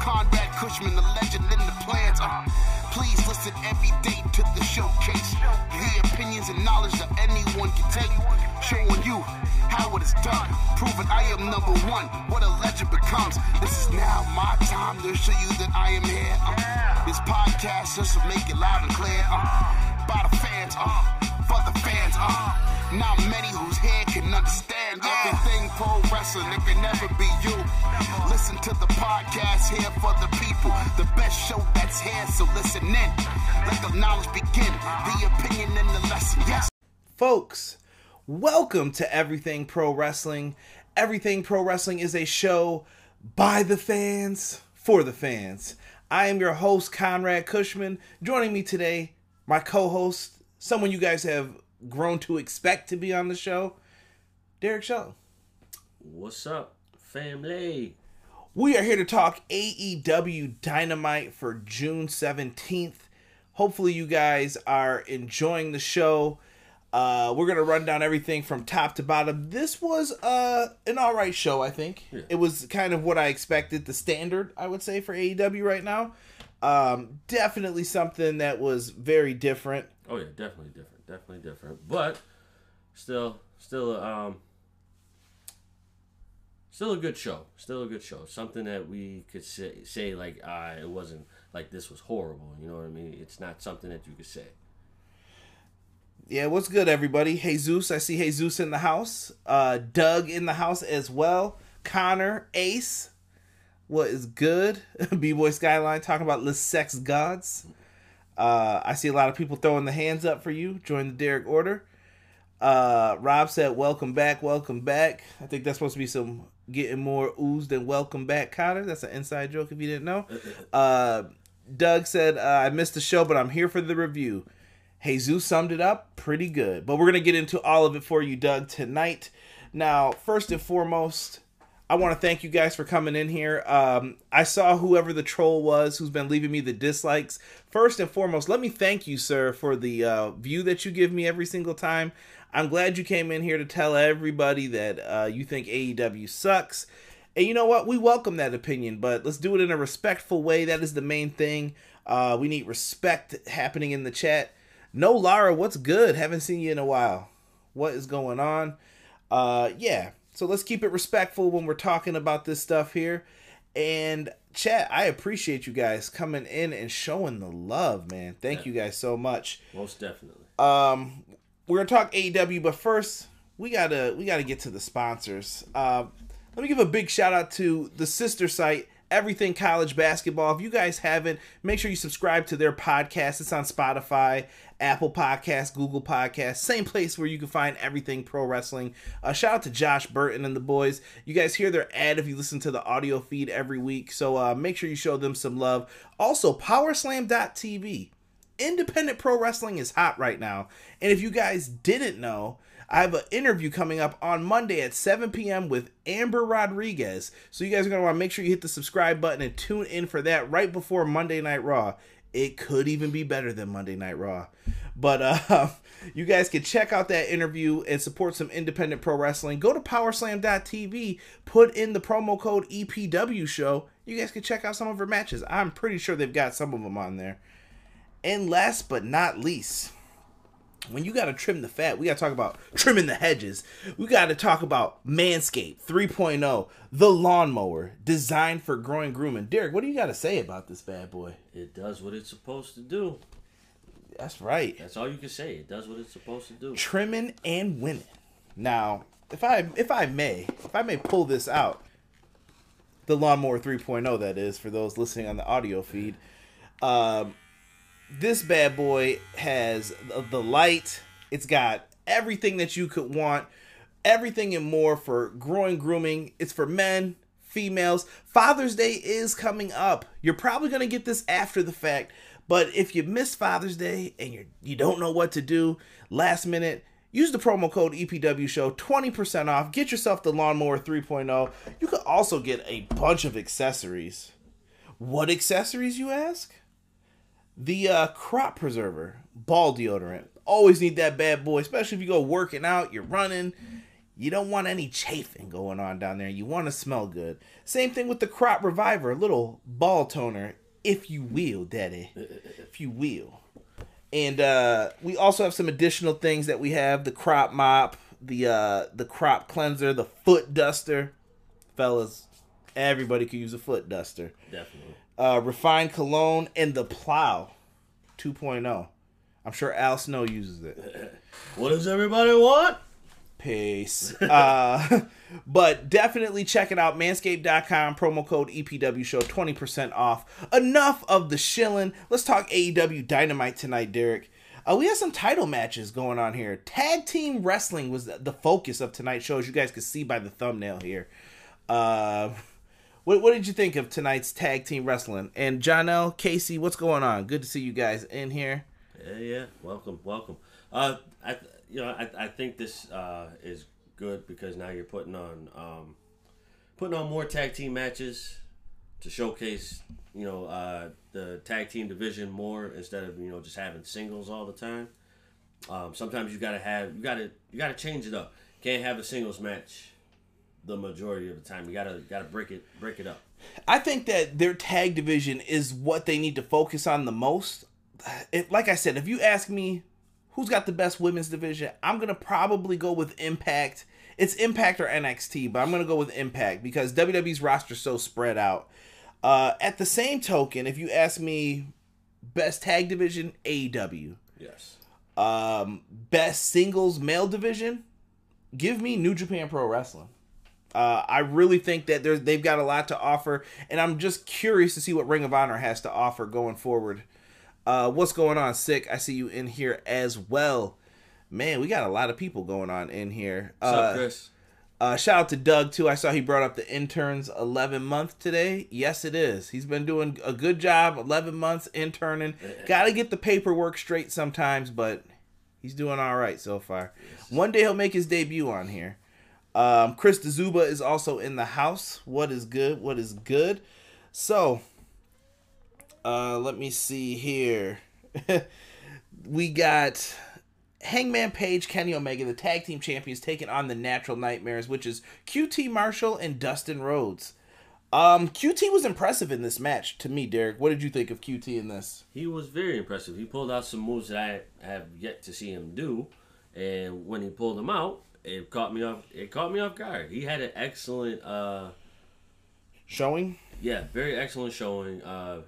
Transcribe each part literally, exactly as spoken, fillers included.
Conrad Cushman, the legend in the plans. Uh, please listen every day to the showcase. The opinions and knowledge that anyone can take. Showing you how it is done. Proving I am number one, what a legend becomes. This is now my time to show you that I am here. Uh, this podcast just to make it loud and clear. Uh, by the fans, uh, for the fans. Uh, not many whose head can understand everything pro wrestling. It can never be you. Listen to the podcast here for the people. The best show that's here, so listen in. Let the knowledge begin. The opinion and the lesson. Yes. Folks, welcome to Everything Pro Wrestling. Everything Pro Wrestling is a show by the fans, for the fans. I am your host, Conrad Cushman. Joining me today, my co-host, someone you guys have grown to expect to be on the show, Derek Shaw. What's up, family? We are here to talk A E W Dynamite for June seventeenth. Hopefully you guys are enjoying the show. Uh, we're going to run down everything from top to bottom. This was uh, an alright show, I think. Yeah. It was kind of what I expected, the standard, I would say, for A E W right now. Um, definitely something that was very different. Oh, yeah, definitely different. Definitely different. But still, still, um, still a good show. Still a good show. Something that we could say, say like, ah, it wasn't like this was horrible. You know what I mean? It's not something that you could say. Yeah, what's good, everybody? Jesus, I see Jesus in the house. Uh, Doug in the house as well. Connor, Ace, what is good? B-Boy Skyline talking about Les Sex Gods. Uh, I see a lot of people throwing the hands up for you. Join the Derek Order. Uh, Rob said, welcome back, welcome back. I think that's supposed to be some getting more ooze than welcome back, Connor. That's an inside joke if you didn't know. Uh, Doug said, uh, I missed the show, but I'm here for the review. Jesus summed it up pretty good. But we're going to get into all of it for you, Doug, tonight. Now, first and foremost, I want to thank you guys for coming in here. Um, I saw whoever the troll was who's been leaving me the dislikes. First and foremost, let me thank you, sir, for the uh, view that you give me every single time. I'm glad you came in here to tell everybody that uh, you think A E W sucks. And you know what? We welcome that opinion, but let's do it in a respectful way. That is the main thing. Uh, we need respect happening in the chat. No, Lara, what's good? Haven't seen you in a while. What is going on? Uh, yeah. So let's keep it respectful when we're talking about this stuff here. And chat, I appreciate you guys coming in and showing the love, man. Thank yeah. you guys so much. Most definitely. Um, we're gonna talk A E W, but first we gotta we gotta get to the sponsors. Uh, let me give a big shout out to the sister site, Everything College Basketball. If you guys haven't, make sure you subscribe to their podcast. It's on Spotify, Apple Podcasts, Google Podcasts, same place where you can find Everything Pro Wrestling. Uh, shout out to Josh Burton and the boys. You guys hear their ad if you listen to the audio feed every week, so uh, make sure you show them some love. Also, Powerslam dot T V. Independent pro wrestling is hot right now, and if you guys didn't know, I have an interview coming up on Monday at seven p.m. with Amber Rodriguez. So you guys are going to want to make sure you hit the subscribe button and tune in for that right before Monday Night Raw. It could even be better than Monday Night Raw. But uh, you guys can check out that interview and support some independent pro wrestling. Go to Powerslam dot T V, put in the promo code E P W show. You guys can check out some of her matches. I'm pretty sure they've got some of them on there. And last but not least, when you got to trim the fat, we got to talk about trimming the hedges. We got to talk about Manscaped three point oh, the lawnmower designed for growing grooming. Derek, what do you got to say about this bad boy? It does what it's supposed to do. That's right. That's all you can say. It does what it's supposed to do. Trimming and winning. Now, if I if I may, if I may pull this out, the lawnmower three point oh, that is, for those listening on the audio feed. Um... This bad boy has the light. It's got everything that you could want. Everything and more for growing grooming. It's for men, females. Father's Day is coming up. You're probably going to get this after the fact. But if you missed Father's Day and you're, you don't know what to do last minute, use the promo code E P W show, twenty percent off. Get yourself the lawnmower three point oh. You could also get a bunch of accessories. What accessories, you ask? The uh, crop preserver, ball deodorant. Always need that bad boy, especially if you go working out, you're running. You don't want any chafing going on down there. You want to smell good. Same thing with the Crop Reviver, a little ball toner, if you will, daddy. If you will. And uh, we also have some additional things that we have. The Crop Mop, the uh, the Crop Cleanser, the Foot Duster. Fellas, everybody could use a foot duster. Definitely. Uh, Refined Cologne and the Plow two point oh. I'm sure Al Snow uses it. What does everybody want? Peace. uh, but definitely check it out. Manscaped dot com, promo code E P W Show, twenty percent off. Enough of the shilling. Let's talk A E W Dynamite tonight, Derek. Uh, we have some title matches going on here. Tag team wrestling was the focus of tonight's show, as you guys can see by the thumbnail here. Uh, what, what did you think of tonight's tag team wrestling? And Jonelle, Casey, what's going on? Good to see you guys in here. Yeah, yeah. Welcome, welcome. Uh, I, you know, I, I think this uh is good because now you're putting on, um, putting on more tag team matches to showcase, you know, uh, the tag team division more instead of, you know, just having singles all the time. Um, sometimes you gotta have, you gotta, you gotta change it up. Can't have a singles match the majority of the time. You gotta, gotta break it, break it up. I think that their tag division is what they need to focus on the most. It, like I said, if you ask me who's got the best women's division, I'm going to probably go with Impact. It's Impact or N X T, but I'm going to go with Impact because W W E's roster is so spread out. Uh, at the same token, if you ask me best tag division, A E W. Yes. Um, best singles male division, give me New Japan Pro Wrestling. Uh, I really think that they've got a lot to offer, and I'm just curious to see what Ring of Honor has to offer going forward. Uh, what's going on, Sick? I see you in here as well. Man, we got a lot of people going on in here. What's uh, up, Chris? Uh, shout out to Doug, too. I saw he brought up the intern's eleven month today. Yes, it is. He's been doing a good job, eleven months interning. Got to get the paperwork straight sometimes, but he's doing all right so far. Yes. One day he'll make his debut on here. Um, Chris DeZuba is also in the house. What is good? What is good? So... Uh, let me see here. We got Hangman Page, Kenny Omega, the tag team champions, taking on the Natural Nightmares, which is Q T Marshall and Dustin Rhodes. Um, Q T was impressive in this match to me, Derek. What did you think of Q T in this? He was very impressive. He pulled out some moves that I have yet to see him do, and when he pulled them out, it caught me off. It caught me off guard. He had an excellent uh, showing. Yeah, very excellent showing. Uh,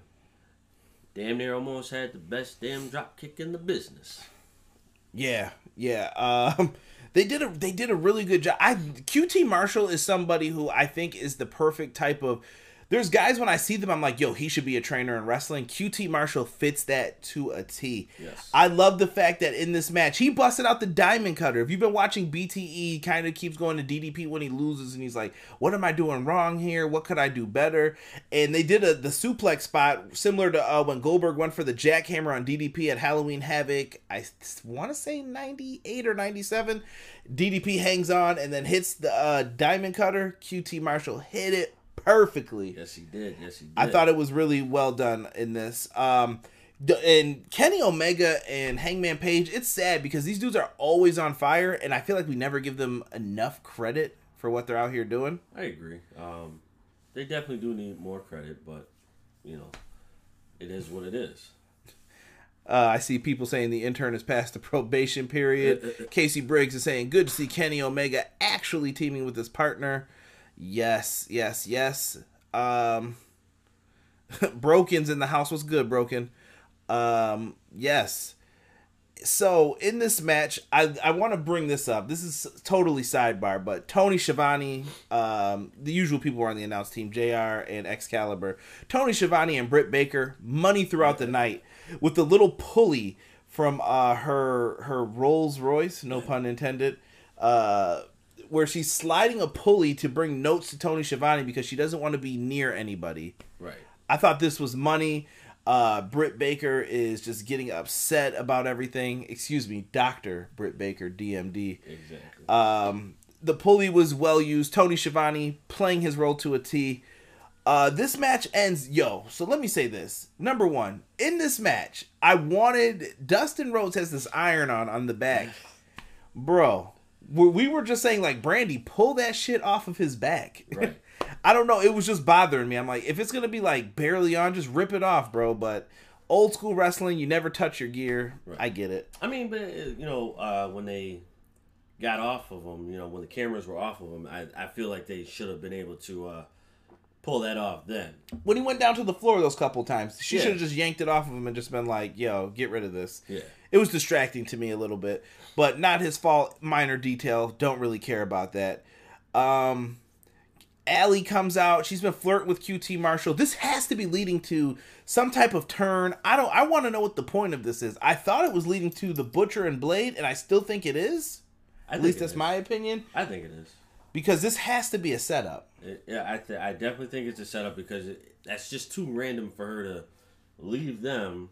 Damn near almost had the best damn drop kick in the business. Yeah, yeah. Um, they did a they did a really good job. I Q T Marshall is somebody who I think is the perfect type of. There's guys when I see them, I'm like, yo, he should be a trainer in wrestling. Q T Marshall fits that to a T. Yes. I love the fact that in this match, he busted out the Diamond Cutter. If you've been watching B T E, kind of keeps going to D D P when he loses, and he's like, what am I doing wrong here? What could I do better? And they did a the suplex spot, similar to uh, when Goldberg went for the jackhammer on D D P at Halloween Havoc. I want to say ninety-eight or ninety-seven. D D P hangs on and then hits the uh, Diamond Cutter. Q T Marshall hit it perfectly. Yes, he did. Yes, he did. I thought it was really well done in this. Um, and Kenny Omega and Hangman Page, it's sad because these dudes are always on fire, and I feel like we never give them enough credit for what they're out here doing. I agree. Um, they definitely do need more credit, but, you know, it is what it is. Uh, I see people saying the intern has passed the probation period. Casey Briggs is saying, good to see Kenny Omega actually teaming with his partner. Yes, yes, yes. Um, Broken's in the house. What's good, Broken? Um, yes. So, in this match, I, I want to bring this up. This is totally sidebar, but Tony Schiavone, um, the usual people were on the announce team, J R and Excalibur. Tony Schiavone and Britt Baker, money throughout the night, with the little pulley from uh, her, her Rolls Royce, no pun intended, uh... where she's sliding a pulley to bring notes to Tony Schiavone because she doesn't want to be near anybody. Right. I thought this was money. Uh, Britt Baker is just getting upset about everything. Excuse me, Doctor Britt Baker, D M D. Exactly. Um, the pulley was well used. Tony Schiavone playing his role to a T. Uh, this match ends, yo, so let me say this. Number one, in this match, I wanted, Dustin Rhodes has this iron on on the back. Bro. we we were just saying, like, Brandy, pull that shit off of his back. Right. I don't know. It was just bothering me. I'm like, if it's going to be, like, barely on, just rip it off, bro. But old school wrestling, you never touch your gear. Right. I get it. I mean, but, you know, uh, when they got off of him, you know, when the cameras were off of him, I, I feel like they should have been able to uh, pull that off then. When he went down to the floor those couple times, she Yeah. should have just yanked it off of him and just been like, yo, get rid of this. Yeah. It was distracting to me a little bit, but not his fault. Minor detail. Don't really care about that. Um, Allie comes out. She's been flirting with Q T Marshall. This has to be leading to some type of turn. I don't. I want to know what the point of this is. I thought it was leading to the Butcher and Blade, and I still think it is. I At think least it that's is. my opinion. I think it is. Because this has to be a setup. It, yeah, I th- I definitely think it's a setup because it, that's just too random for her to leave them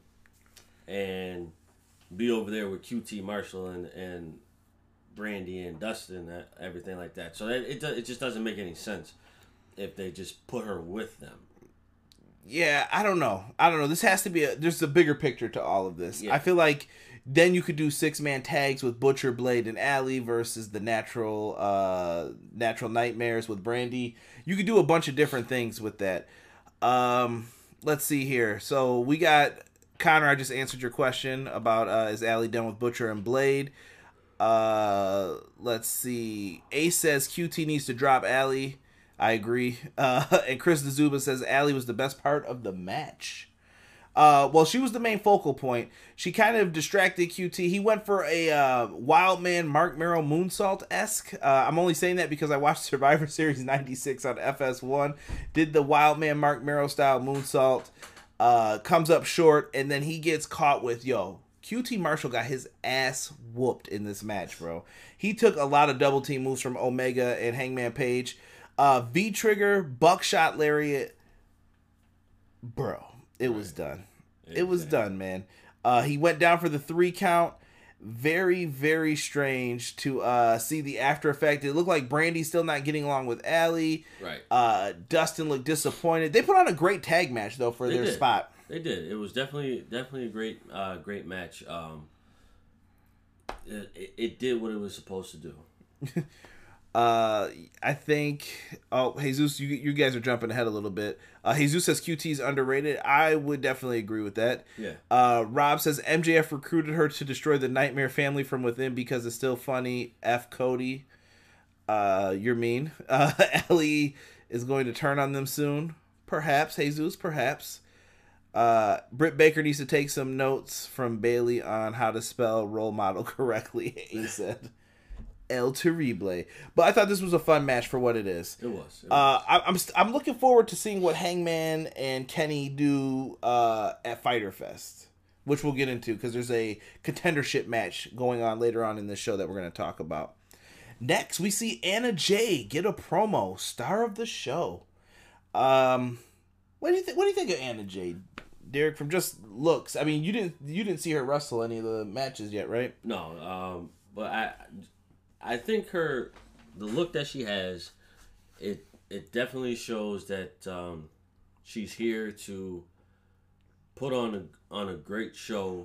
and be over there with Q T Marshall and, and Brandy and Dustin and everything like that. So that, it do- it just doesn't make any sense if they just put her with them. Yeah, I don't know. I don't know. This has to be a. There's a bigger picture to all of this. Yeah. I feel like then you could do six man tags with Butcher, Blade, and Allie versus the natural, uh, natural nightmares with Brandy. You could do a bunch of different things with that. Um, let's see here. So we got Connor. I just answered your question about uh, is Allie done with Butcher and Blade. Uh, let's see. Ace says Q T needs to drop Allie. I agree. Uh, and Chris Zuba says Allie was the best part of the match. Uh, well, she was the main focal point. She kind of distracted Q T. He went for a uh, Wild Man Mark Merrill moonsault-esque. Uh, I'm only saying that because I watched Survivor Series ninety-six on F S one. Did the Wild Man Mark Merrill style moonsault. Uh, comes up short, and then he gets caught with, yo, Q T Marshall got his ass whooped in this match, bro. He took a lot of double team moves from Omega and Hangman Page. Uh, V-trigger, buckshot lariat. Bro, it was done. It was done, man. Uh, he went down for the three count. Very, very strange to uh, see the after effect. It looked like Brandy's still not getting along with Allie. Right. Uh, Dustin looked disappointed. They put on a great tag match, though, for They their did. spot. They did. It was definitely definitely a great uh, great match. Um, it, it, it did what it was supposed to do. Uh, I think. Oh, Jesus, you you guys are jumping ahead a little bit. Uh, Jesus says Q T's underrated. I would definitely agree with that. Yeah. Uh, Rob says M J F recruited her to destroy the Nightmare family from within because it's still funny. F Cody. Uh, you're mean. Uh, Ellie is going to turn on them soon. Perhaps Jesus. Perhaps. Uh, Britt Baker needs to take some notes from Bailey on how to spell role model correctly. He said. El Terrible. But I thought this was a fun match for what it is. It was. It was. Uh, I, I'm st- I'm looking forward to seeing what Hangman and Kenny do uh, at Fyter Fest, which we'll get into because there's a contendership match going on later on in this show that we're going to talk about. Next, we see Anna Jay get a promo, star of the show. Um, what do you think? What do you think of Anna Jay, Derek? From just looks, I mean, you didn't you didn't see her wrestle any of the matches yet, right? No, um, but I. I think her, the look that she has, it it definitely shows that um, she's here to put on a on a great show.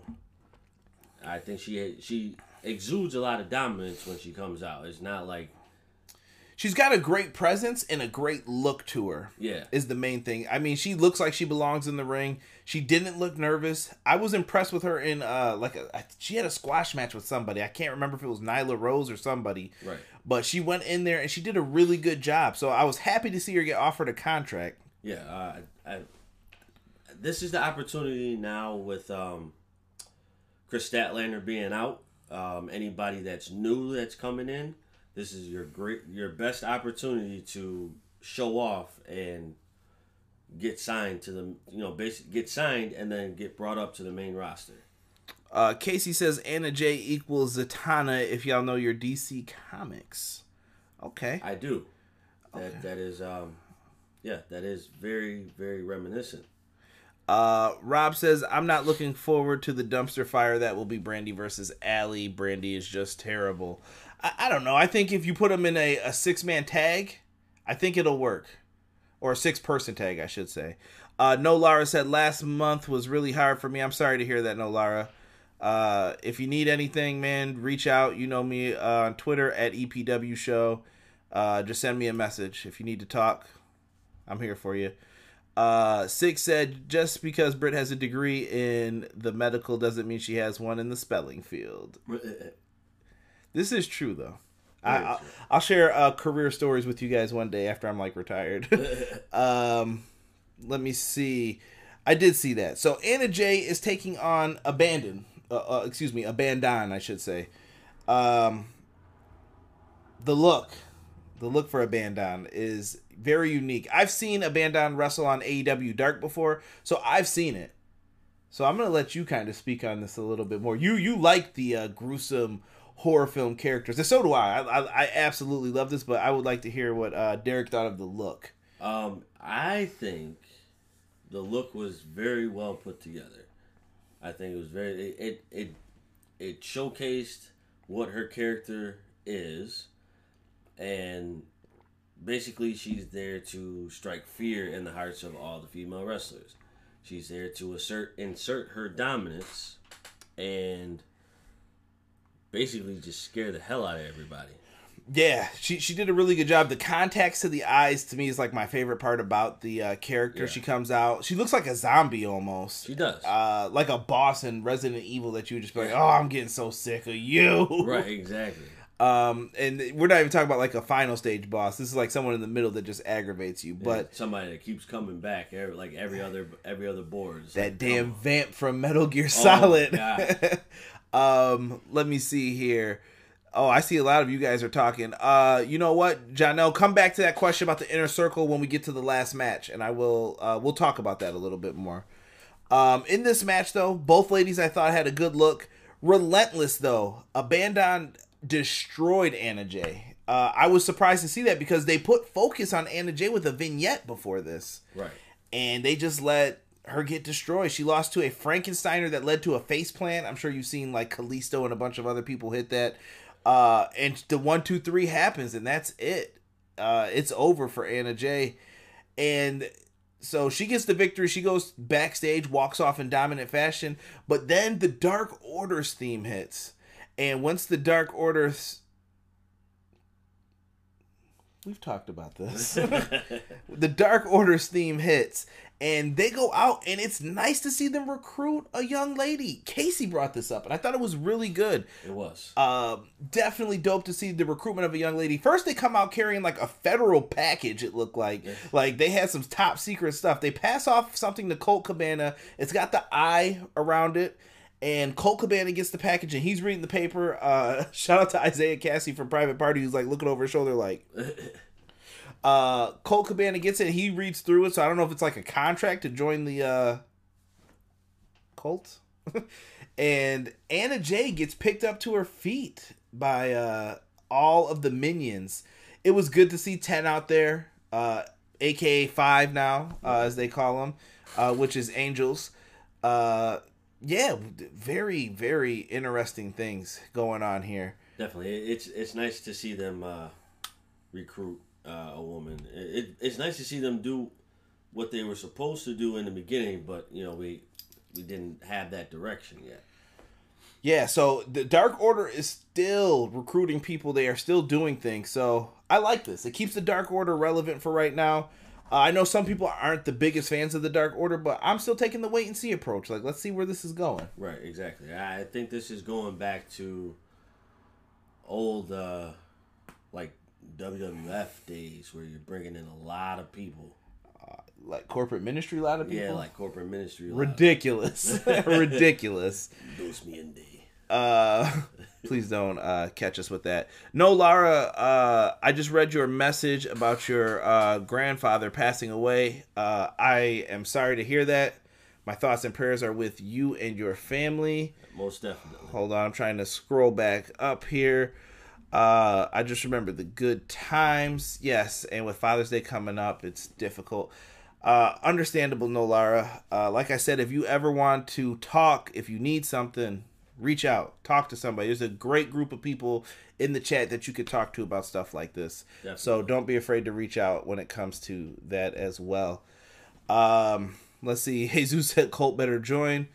I think she she exudes a lot of dominance when she comes out. It's not like she's got a great presence and a great look to her. Yeah, is the main thing. I mean, she looks like she belongs in the ring. She didn't look nervous. I was impressed with her in uh like a she had a squash match with somebody. I can't remember if it was Nyla Rose or somebody. Right. But she went in there and she did a really good job. So I was happy to see her get offered a contract. Yeah, uh, I, this is the opportunity now with um, Chris Statlander being out. Um, anybody that's new that's coming in, this is your great, your best opportunity to show off and get signed to the, you know, basically get signed and then get brought up to the main roster. Uh, Casey says Anna Jay equals Zatanna. If y'all know your D C comics, okay, I do. That Okay. that is, um, yeah, that is very very reminiscent. Uh, Rob says, I'm not looking forward to the dumpster fire that will be Brandy versus Allie. Brandy is just terrible. I, I don't know. I think if you put them in a, a six-man tag, I think it'll work. Or a six-person tag, I should say. Uh, No Lara said, last month was really hard for me. I'm sorry to hear that, No Lara. Uh, if you need anything, man, reach out. You know me uh, on Twitter at E P W Show. Uh, just send me a message. If you need to talk, I'm here for you. Uh, Six said, just because Britt has a degree in the medical doesn't mean she has one in the spelling field. This is true, though. I, I'll, I'll share uh, career stories with you guys one day after I'm, like, retired. um, let me see. I did see that. So, Anna Jay is taking on Abandon. Uh, uh, excuse me, Abandon, I should say. Um, the look. The look for Abandon is very unique. I've seen Abandon wrestle on A E W Dark before, so I've seen it. So I'm going to let you kind of speak on this a little bit more. You you like the uh, gruesome horror film characters, and so do I. I. I. I absolutely love this, but I would like to hear what uh, Derek thought of the look. Um, I think the look was very well put together. I think it was very... It it, it, it showcased what her character is. And basically, she's there to strike fear in the hearts of all the female wrestlers. She's there to assert, insert her dominance, and basically just scare the hell out of everybody. Yeah, she she did a really good job. The contacts to the eyes, to me, is like my favorite part about the uh, character. Yeah. She comes out, she looks like a zombie almost. She does. Uh, like a boss in Resident Evil that you would just be like, oh, I'm getting so sick of you. Right, exactly. Um, and we're not even talking about like a final stage boss. This is like someone in the middle that just aggravates you. But yeah, somebody that keeps coming back, every, like every other every other board. That like, damn oh. vamp from Metal Gear Solid. Oh, um, let me see here. Oh, I see a lot of you guys are talking. Uh, you know what, Janelle, come back to that question about the Inner Circle when we get to the last match, and I will. Uh, we'll talk about that a little bit more. Um, in this match, though, both ladies I thought had a good look. Relentless, though. Abandon destroyed Anna Jay. Uh, I was surprised to see that because they put focus on Anna Jay with a vignette before this. Right. And they just let her get destroyed. She lost to a Frankensteiner that led to a faceplant. I'm sure you've seen like Kalisto and a bunch of other people hit that. Uh, and the one, two, three happens and that's it. Uh, it's over for Anna Jay. And so she gets the victory. She goes backstage, walks off in dominant fashion. But then the Dark Order's theme hits. And once the Dark Order... We've talked about this. The Dark Order's theme hits. And they go out, and it's nice to see them recruit a young lady. Casey brought this up, and I thought it was really good. It was. Uh, definitely dope to see the recruitment of a young lady. First, they come out carrying, like, a federal package, it looked like. Yes. Like, they had some top secret stuff. They pass off something to Colt Cabana. It's got the eye around it. And Colt Cabana gets the package, and he's reading the paper. Uh, shout out to Isaiah Cassie from Private Party, who's, like, looking over his shoulder, like... Uh, Colt Cabana gets it. He reads through it, so I don't know if it's like a contract to join the uh, cult. And Anna Jay gets picked up to her feet by uh, all of the minions. It was good to see ten out there, uh, a k a five now, uh, as they call them, uh, which is angels. Uh, yeah, very, very interesting things going on here. Definitely. It's, it's nice to see them uh, recruit Uh, a woman. It, it, it's nice to see them do what they were supposed to do in the beginning, but you know we we didn't have that direction yet. Yeah, so the Dark Order is still recruiting people. They are still doing things. So I like this. It keeps the Dark Order relevant for right now. Uh, I know some people aren't the biggest fans of the Dark Order, but I'm still taking the wait and see approach. Like, let's see where this is going. Right, exactly. I think this is going back to old, uh, like. W W F days where you're bringing in a lot of people. Uh, like corporate ministry, a lot of people? Yeah, like corporate ministry. Ridiculous. Ridiculous. Dos me and day. Uh, please don't uh, catch us with that. No, Lara, uh, I just read your message about your uh, grandfather passing away. Uh, I am sorry to hear that. My thoughts and prayers are with you and your family. Most definitely. Hold on, I'm trying to scroll back up here. Uh, I just remember the good times. Yes, and with Father's Day coming up, it's difficult. Uh, understandable, no, Lara. Uh, like I said, if you ever want to talk, if you need something, reach out. Talk to somebody. There's a great group of people in the chat that you could talk to about stuff like this. Definitely. So don't be afraid to reach out when it comes to that as well. Um, let's see. Jesus said Colt better join.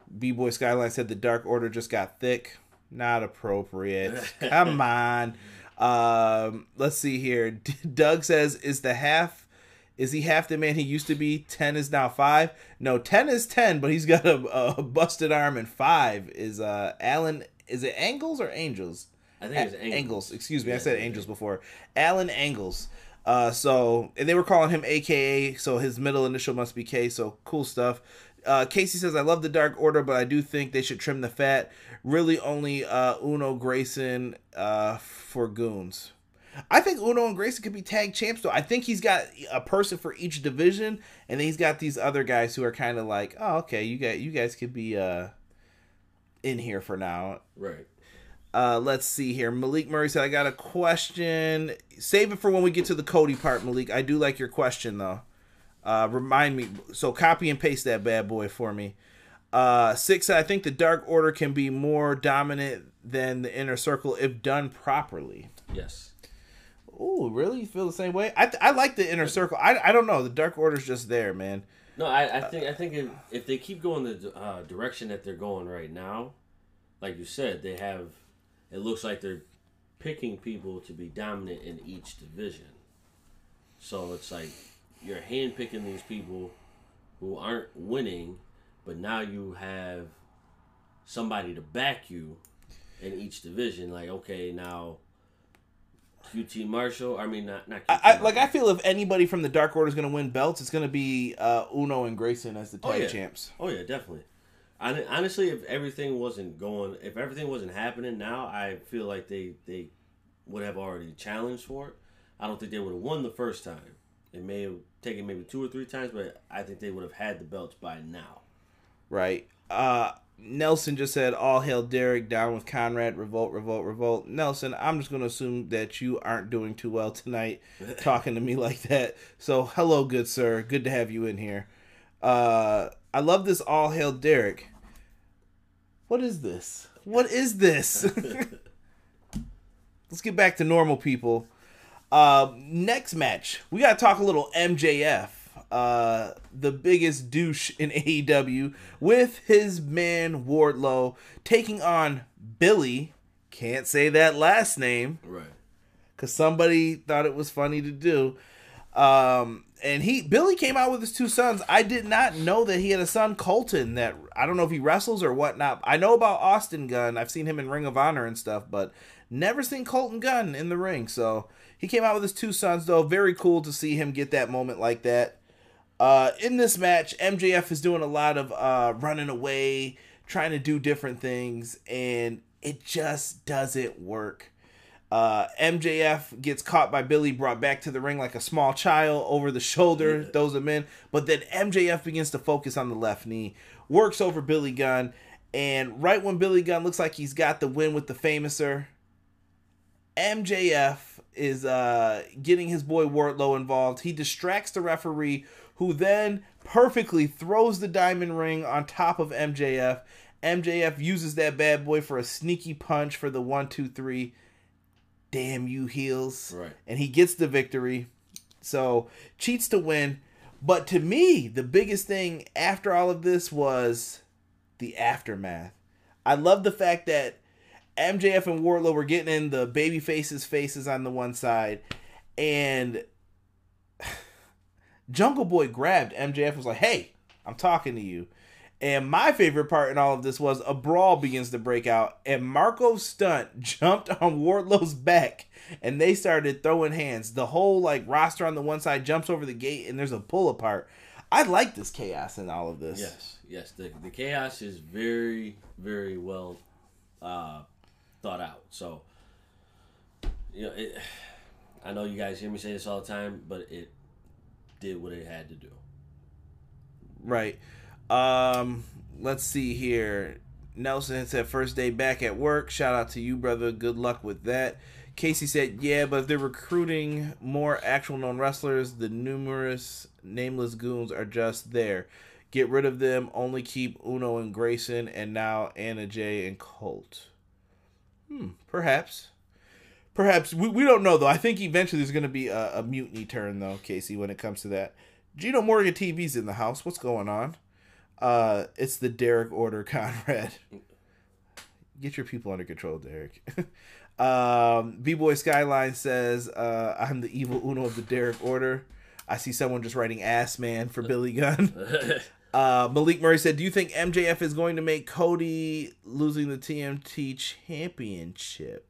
B-Boy Skyline said the Dark Order just got thick. Not appropriate. Come on. Um, let's see here. D- Doug says, is the half, is he half the man he used to be? ten is now five? No, ten is ten, but he's got a, a busted arm, and five is uh, Alan, is it Angles or Angels? I think it's Angles. Angles. Excuse me, yeah, I said yeah, Angels yeah. before. Alan Angles. Uh, so, and they were calling him A K A, so his middle initial must be K, so cool stuff. Uh, Casey says, I love the Dark Order, but I do think they should trim the fat. Really only uh, Uno Grayson uh, for goons. I think Uno and Grayson could be tag champs, though. I think he's got a person for each division, and then he's got these other guys who are kind of like, oh, okay, you guys, you guys could be uh, in here for now. Right. Uh, let's see here. Malik Murray said, I got a question. Save it for when we get to the Cody part, Malik. I do like your question, though. Uh, remind me. So copy and paste that bad boy for me. Uh, Six said, I think the Dark Order can be more dominant than the Inner Circle if done properly. Yes. Ooh, really? You feel the same way? I th- I like the Inner Circle. I, I don't know. The Dark Order's just there, man. No, I, I think I think if, if they keep going the uh, direction that they're going right now, like you said, they have. It looks like they're picking people to be dominant in each division. So it's like you're handpicking these people who aren't winning, but now you have somebody to back you in each division. Like, okay, now Q T Marshall. I mean, not not. Q T I, I like. I feel if anybody from the Dark Order is going to win belts, it's going to be uh, Uno and Grayson as the tag oh, yeah. champs. Oh yeah, definitely. I, honestly, if everything wasn't going, if everything wasn't happening now, I feel like they they would have already challenged for it. I don't think they would have won the first time. It may have taken maybe two or three times, but I think they would have had the belts by now. Right. Uh, Nelson just said, all hail Derek, down with Conrad, revolt, revolt, revolt. Nelson, I'm just going to assume that you aren't doing too well tonight talking to me like that. So, hello, good sir. Good to have you in here. Uh, I love this all hail Derek. What is this? What is this? Let's get back to normal people. Uh, next match, we got to talk a little M J F. Uh, the biggest douche in A E W with his man Wardlow taking on Billy. Can't say that last name. Right. Because somebody thought it was funny to do. Um, and he Billy came out with his two sons. I did not know that he had a son, Colton, that I don't know if he wrestles or whatnot. I know about Austin Gunn. I've seen him in Ring of Honor and stuff, but never seen Colton Gunn in the ring. So he came out with his two sons, though. Very cool to see him get that moment like that. Uh, in this match, M J F is doing a lot of uh, running away, trying to do different things, and it just doesn't work. Uh, M J F gets caught by Billy, brought back to the ring like a small child, over the shoulder, yeah. throws him in. But then M J F begins to focus on the left knee, works over Billy Gunn, and right when Billy Gunn looks like he's got the win with the Famouser, M J F is uh, getting his boy Wardlow involved. He distracts the referee, who then perfectly throws the diamond ring on top of M J F. M J F uses that bad boy for a sneaky punch for the one, two, three. Damn you heels. Right. And he gets the victory. So, cheats to win. But to me, the biggest thing after all of this was the aftermath. I love the fact that M J F and Wardlow were getting in the baby faces' faces on the one side. And Jungle Boy grabbed M J F and was like, hey, I'm talking to you. And my favorite part in all of this was a brawl begins to break out, and Marco Stunt jumped on Wardlow's back, and they started throwing hands. The whole like roster on the one side jumps over the gate, and there's a pull apart. I like this chaos in all of this. Yes, yes. The the chaos is very, very well uh, thought out. So, you know, it, I know you guys hear me say this all the time, but it did what it had to do. Right. Um, let's see here. Nelson said first day back at work. Shout out to you, brother. Good luck with that. Casey said, yeah, but if they're recruiting more actual known wrestlers, the numerous nameless goons are just there. Get rid of them. Only keep Uno and Grayson, and now Anna Jay and Colt. Hmm, perhaps. Perhaps. We, we don't know, though. I think eventually there's going to be a, a mutiny turn, though, Casey, when it comes to that. Gino Morgan T V's in the house. What's going on? Uh, it's the Derek order, Conrad. Get your people under control, Derek. um, B-Boy Skyline says, uh, I'm the evil Uno of the Derek order. I see someone just writing ass man for Billy Gunn. uh, Malik Murray said, do you think M J F is going to make Cody losing the T N T championship?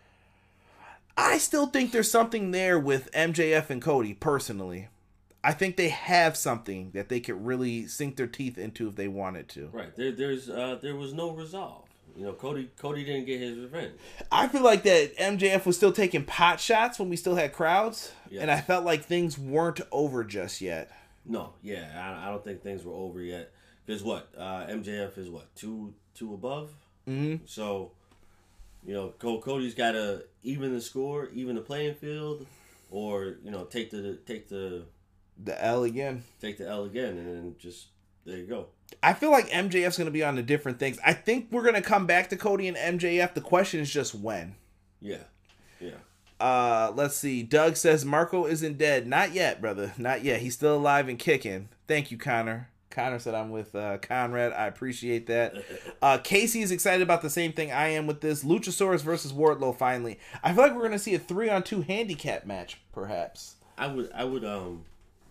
I still think there's something there with M J F and Cody, personally. I think they have something that they could really sink their teeth into if they wanted to. Right. There there's uh, there was no resolve. You know, Cody Cody didn't get his revenge. I feel like that M J F was still taking pot shots when we still had crowds, yes. and I felt like things weren't over just yet. No, yeah, I, I don't think things were over yet. Because what, uh, M J F is what, two two above? Mm-hmm. So, you know, Cody's got to even the score, even the playing field, or you know, take the take the the L again, take the L again, and then just there you go. I feel like M J F's going to be on to different things. I think we're going to come back to Cody and M J F. The question is just when. Yeah. Yeah. Uh, let's see. Doug says Marco isn't dead. Not yet, brother. Not yet. He's still alive and kicking. Thank you, Connor. Connor said I'm with uh, Conrad. I appreciate that. Uh, Casey is excited about the same thing I am with this. Luchasaurus versus Wardlow finally. I feel like we're going to see a three on two handicap match, perhaps. I would, I would, um,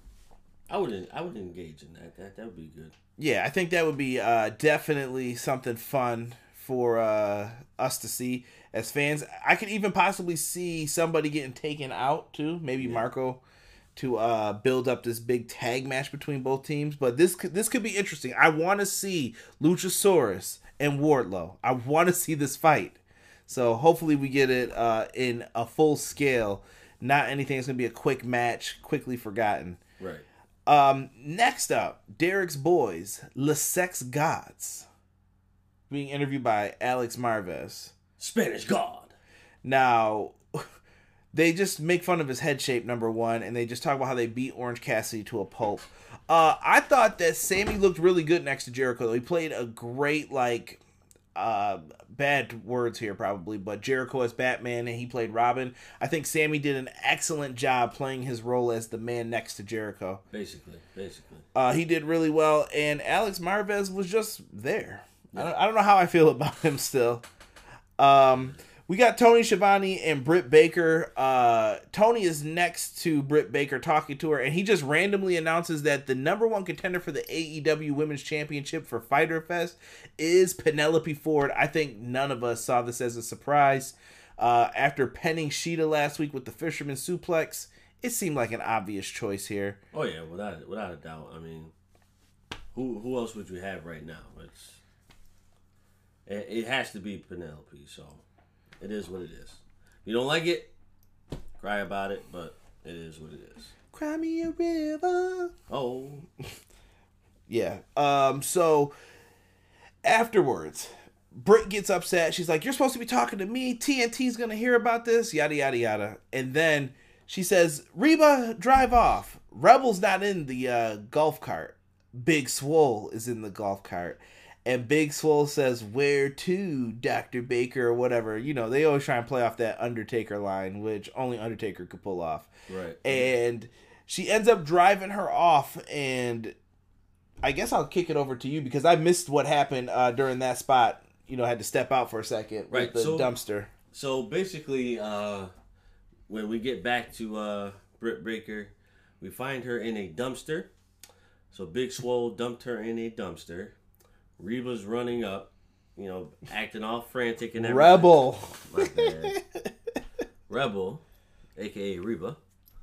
I would, I would engage in that. That that would be good. Yeah, I think that would be uh, definitely something fun for uh, us to see as fans. I could even possibly see somebody getting taken out too. Maybe yeah. Marco to uh, build up this big tag match between both teams. But this could, this could be interesting. I want to see Luchasaurus and Wardlow. I want to see this fight. So hopefully we get it uh, in a full scale. Not anything that's going to be a quick match, quickly forgotten. Right. Um, next up, Derek's boys, Le Sex Gods, being interviewed by Alex Marvez. Spanish God. Now, they just make fun of his head shape, number one, and they just talk about how they beat Orange Cassidy to a pulp. Uh, I thought that Sammy looked really good next to Jericho, though. He played a great, like, uh, bad words here probably, but Jericho as Batman and he played Robin. I think Sammy did an excellent job playing his role as the man next to Jericho. Basically, basically. Uh, he did really well, and Alex Marvez was just there. Yeah. I don't, I don't know how I feel about him still. Um, we got Tony Schiavone and Britt Baker. Uh, Tony is next to Britt Baker talking to her, and he just randomly announces that the number one contender for the A E W Women's Championship for Fyter Fest is Penelope Ford. I think none of us saw this as a surprise. Uh, after penning Sheeta last week with the Fisherman Suplex, it seemed like an obvious choice here. Oh yeah, without without a doubt. I mean, who who else would you have right now? It's it, it has to be Penelope. So. It is what it is. You don't like it, cry about it, but it is what it is. Cry me a river. Oh. Yeah. Um. So, afterwards, Britt gets upset. She's like, you're supposed to be talking to me. T N T's going to hear about this. Yada, yada, yada. And then she says, Reba, drive off. Rebel's not in the uh, golf cart. Big Swole is in the golf cart. And Big Swole says, where to, Doctor Baker, or whatever. You know, they always try and play off that Undertaker line, which only Undertaker could pull off. Right. And she ends up driving her off, and I guess I'll kick it over to you, because I missed what happened uh, during that spot. You know, I had to step out for a second right. with the so, dumpster. So, basically, uh, when we get back to uh, Britt Baker, we find her in a dumpster. So, Big Swole dumped her in a dumpster. Reba's running up, you know, acting all frantic and everything. Rebel. My bad. Rebel, a k a. Reba.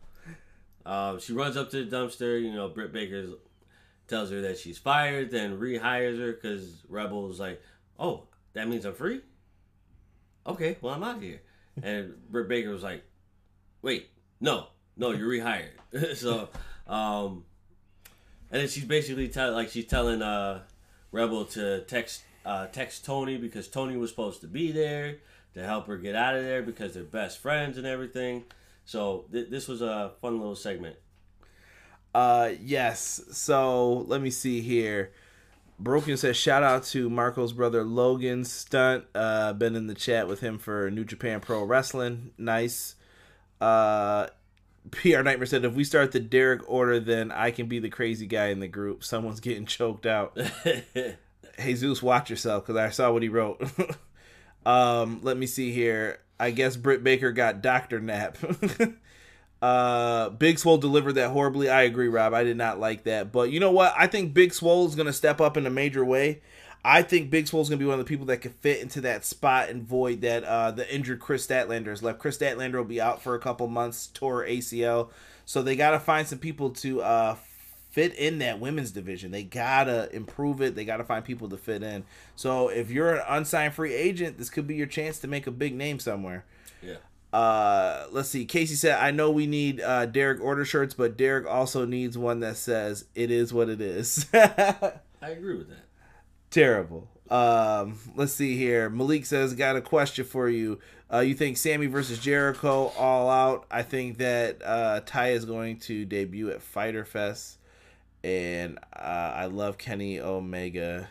Uh, she runs up to the dumpster. You know, Britt Baker tells her that she's fired, then rehires her because Rebel's like, oh, that means I'm free? Okay, well, I'm out of here. And Britt Baker was like, wait, no, no, you're rehired. so, um, and then she's basically tell like she's telling uh. Rebel to text uh, text Tony because Tony was supposed to be there to help her get out of there because they're best friends and everything. So th- this was a fun little segment. Uh, yes. So let me see here. Broken says shout out to Marco's brother Logan Stunt. Uh, been in the chat with him for New Japan Pro Wrestling. Nice. Uh, P R Nightmare said, if we start the Derek order, then I can be the crazy guy in the group. Someone's getting choked out. Jesus, watch yourself, because I saw what he wrote. um, let me see here. I guess Britt Baker got Doctor Nap. uh, Big Swole delivered that horribly. I agree, Rob. I did not like that. But you know what? I think Big Swole is going to step up in a major way. I think Big Swole is going to be one of the people that can fit into that spot and void that uh, the injured Chris Statlander has left. Chris Statlander will be out for a couple months, tore A C L. So they got to find some people to uh, fit in that women's division. They got to improve it. They got to find people to fit in. So if you're an unsigned free agent, this could be your chance to make a big name somewhere. Yeah. Uh, let's see. Casey said, I know we need uh, Derek order shirts, but Derek also needs one that says, it is what it is. I agree with that. Terrible. Um, let's see here. Malik says, got a question for you. Uh, you think Sammy versus Jericho all out? I think that uh, Ty is going to debut at Fyter Fest. And uh, I love Kenny Omega.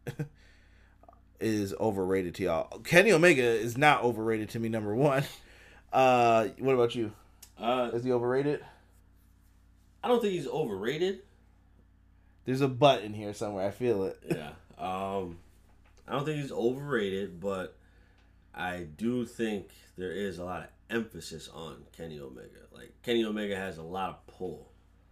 Is overrated to y'all. Kenny Omega is not overrated to me, number one. Uh, what about you? Uh, is he overrated? I don't think he's overrated. There's a butt in here somewhere. I feel it. Yeah. Um, I don't think he's overrated, but I do think there is a lot of emphasis on Kenny Omega. Like, Kenny Omega has a lot of pull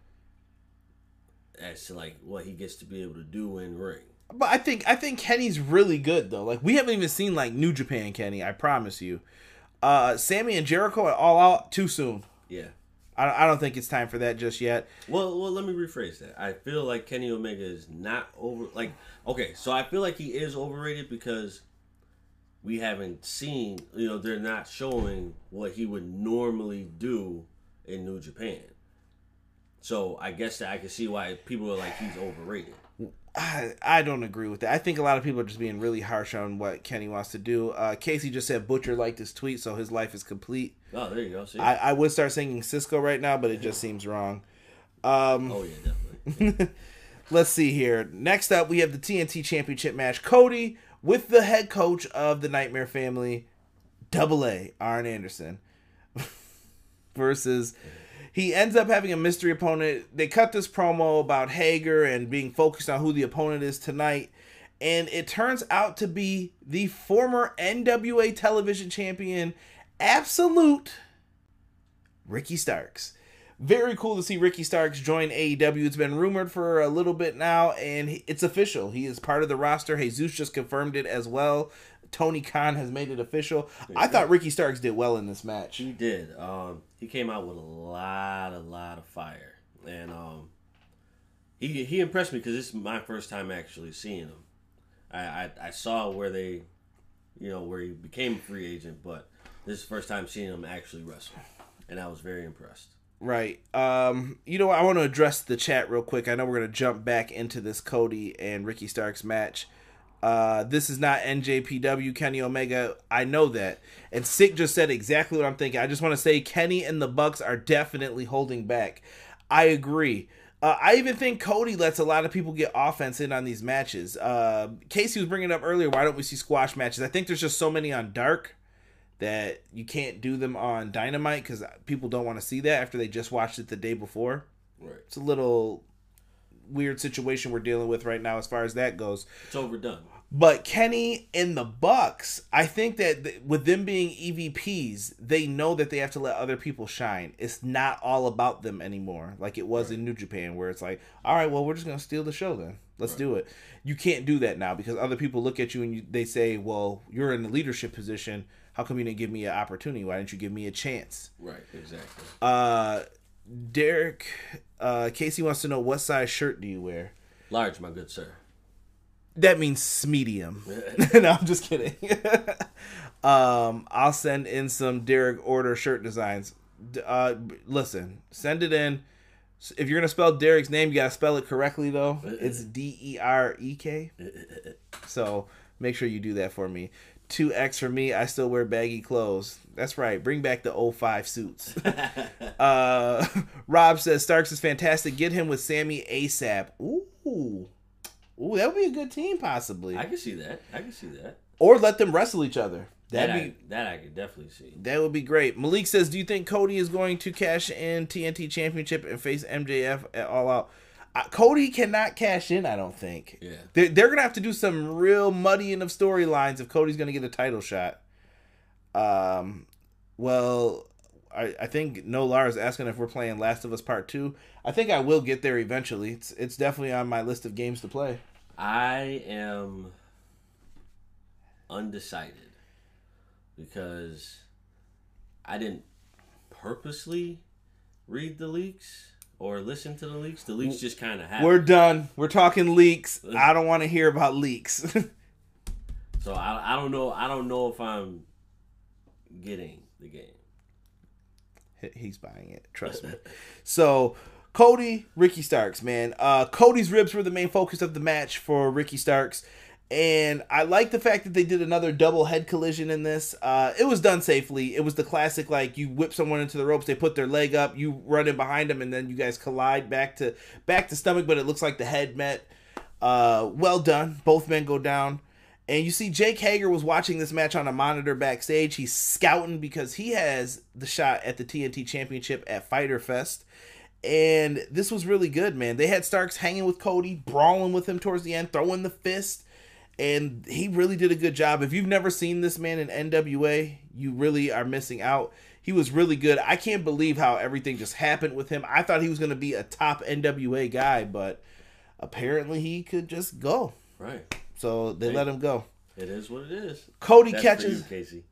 as to, like, what he gets to be able to do in ring. But I think I think Kenny's really good, though. Like, we haven't even seen, like, New Japan Kenny, I promise you. Uh, Sammy and Jericho are all out too soon. Yeah. I, I don't think it's time for that just yet. Well, well, let me rephrase that. I feel like Kenny Omega is not over... Like, okay, so I feel like he is overrated because we haven't seen... You know, they're not showing what he would normally do in New Japan. So I guess that I can see why people are like, he's overrated. I, I don't agree with that. I think a lot of people are just being really harsh on what Kenny wants to do. Uh, Casey just said Butcher liked his tweet, so his life is complete. Oh, there you go. See? I, I would start singing Cisco right now, but it just seems wrong. Um, oh, yeah, definitely. Let's see here. Next up, we have the T N T Championship match. Cody with the head coach of the Nightmare Family, Double A, Arn Anderson, versus... He ends up having a mystery opponent. They cut this promo about Hager and being focused on who the opponent is tonight. And it turns out to be the former N W A television champion, Absolute Ricky Starks. Very cool to see Ricky Starks join A E W. It's been rumored for a little bit now, and it's official. He is part of the roster. Jesus just confirmed it as well. Tony Khan has made it official. I thought Ricky Starks did well in this match. He did. Um, he came out with a lot, a lot of fire, and um, he he impressed me because this is my first time actually seeing him. I, I I saw where they, you know, where he became a free agent, but this is the first time seeing him actually wrestle, and I was very impressed. Right. Um, you know what? I want to address the chat real quick. I know we're going to jump back into this Cody and Ricky Starks match. Uh, this is not N J P W, Kenny Omega. I know that. And Sick just said exactly what I'm thinking. I just want to say Kenny and the Bucks are definitely holding back. I agree. Uh, I even think Cody lets a lot of people get offense in on these matches. Uh, Casey was bringing up earlier, why don't we see squash matches? I think there's just so many on Dark that you can't do them on Dynamite because people don't want to see that after they just watched it the day before. Right. It's a little weird situation we're dealing with right now as far as that goes. It's overdone. But Kenny and the Bucks, I think that th- with them being E V Ps, they know that they have to let other people shine. It's not all about them anymore, like it was right. in New Japan, where it's like, all right, well, we're just going to steal the show then. Let's right. do it. You can't do that now because other people look at you and you, they say, well, you're in the leadership position. How come you didn't give me an opportunity? Why didn't you give me a chance? Right, exactly. Uh, Derek, uh, Casey wants to know, what size shirt do you wear? Large, my good sir. That means medium. No, I'm just kidding. um, I'll send in some Derek order shirt designs. Uh, listen, send it in. If you're going to spell Derek's name, you got to spell it correctly, though. It's D E R E K. So make sure you do that for me. two X for me. I still wear baggy clothes. That's right. Bring back the oh five suits. uh, Rob says, Starks is fantastic. Get him with Sammy ASAP. Ooh. Ooh, that would be a good team, possibly. I can see that. I can see that. Or let them wrestle each other. That That'd I, be that I could definitely see. that would be great. Malik says, "Do you think Cody is going to cash in T N T Championship and face M J F at All Out?" Uh, Cody cannot cash in, I don't think. Yeah. They're, they're going to have to do some real muddying of storylines if Cody's going to get a title shot. Um, well, I, I think No Lar is asking if we're playing Last of Us Part two. I think I will get there eventually. It's, it's definitely on my list of games to play. I am undecided because I didn't purposely read the leaks or listen to the leaks. The leaks just kind of happened. We're done. We're talking leaks. I don't want to hear about leaks. So I, I don't know. I don't know if I'm getting the game. He's buying it. Trust me. So Cody, Ricky Starks, man. Uh, Cody's ribs were the main focus of the match for Ricky Starks. And I like the fact that they did another double head collision in this. Uh, it was done safely. It was the classic, like, you whip someone into the ropes, they put their leg up, you run in behind them, and then you guys collide back to back to stomach, but it looks like the head met. Uh, well done. Both men go down. And you see Jake Hager was watching this match on a monitor backstage. He's scouting because he has the shot at the T N T Championship at Fyter Fest. And this was really good, man. They had Starks hanging with Cody, brawling with him towards the end, throwing the fist. And he really did a good job. If you've never seen this man in N W A, you really are missing out. He was really good. I can't believe how everything just happened with him. I thought he was going to be a top N W A guy, but apparently he could just go. Right. So they Hey, let him go. It is what it is. Cody That's catches for you, Casey.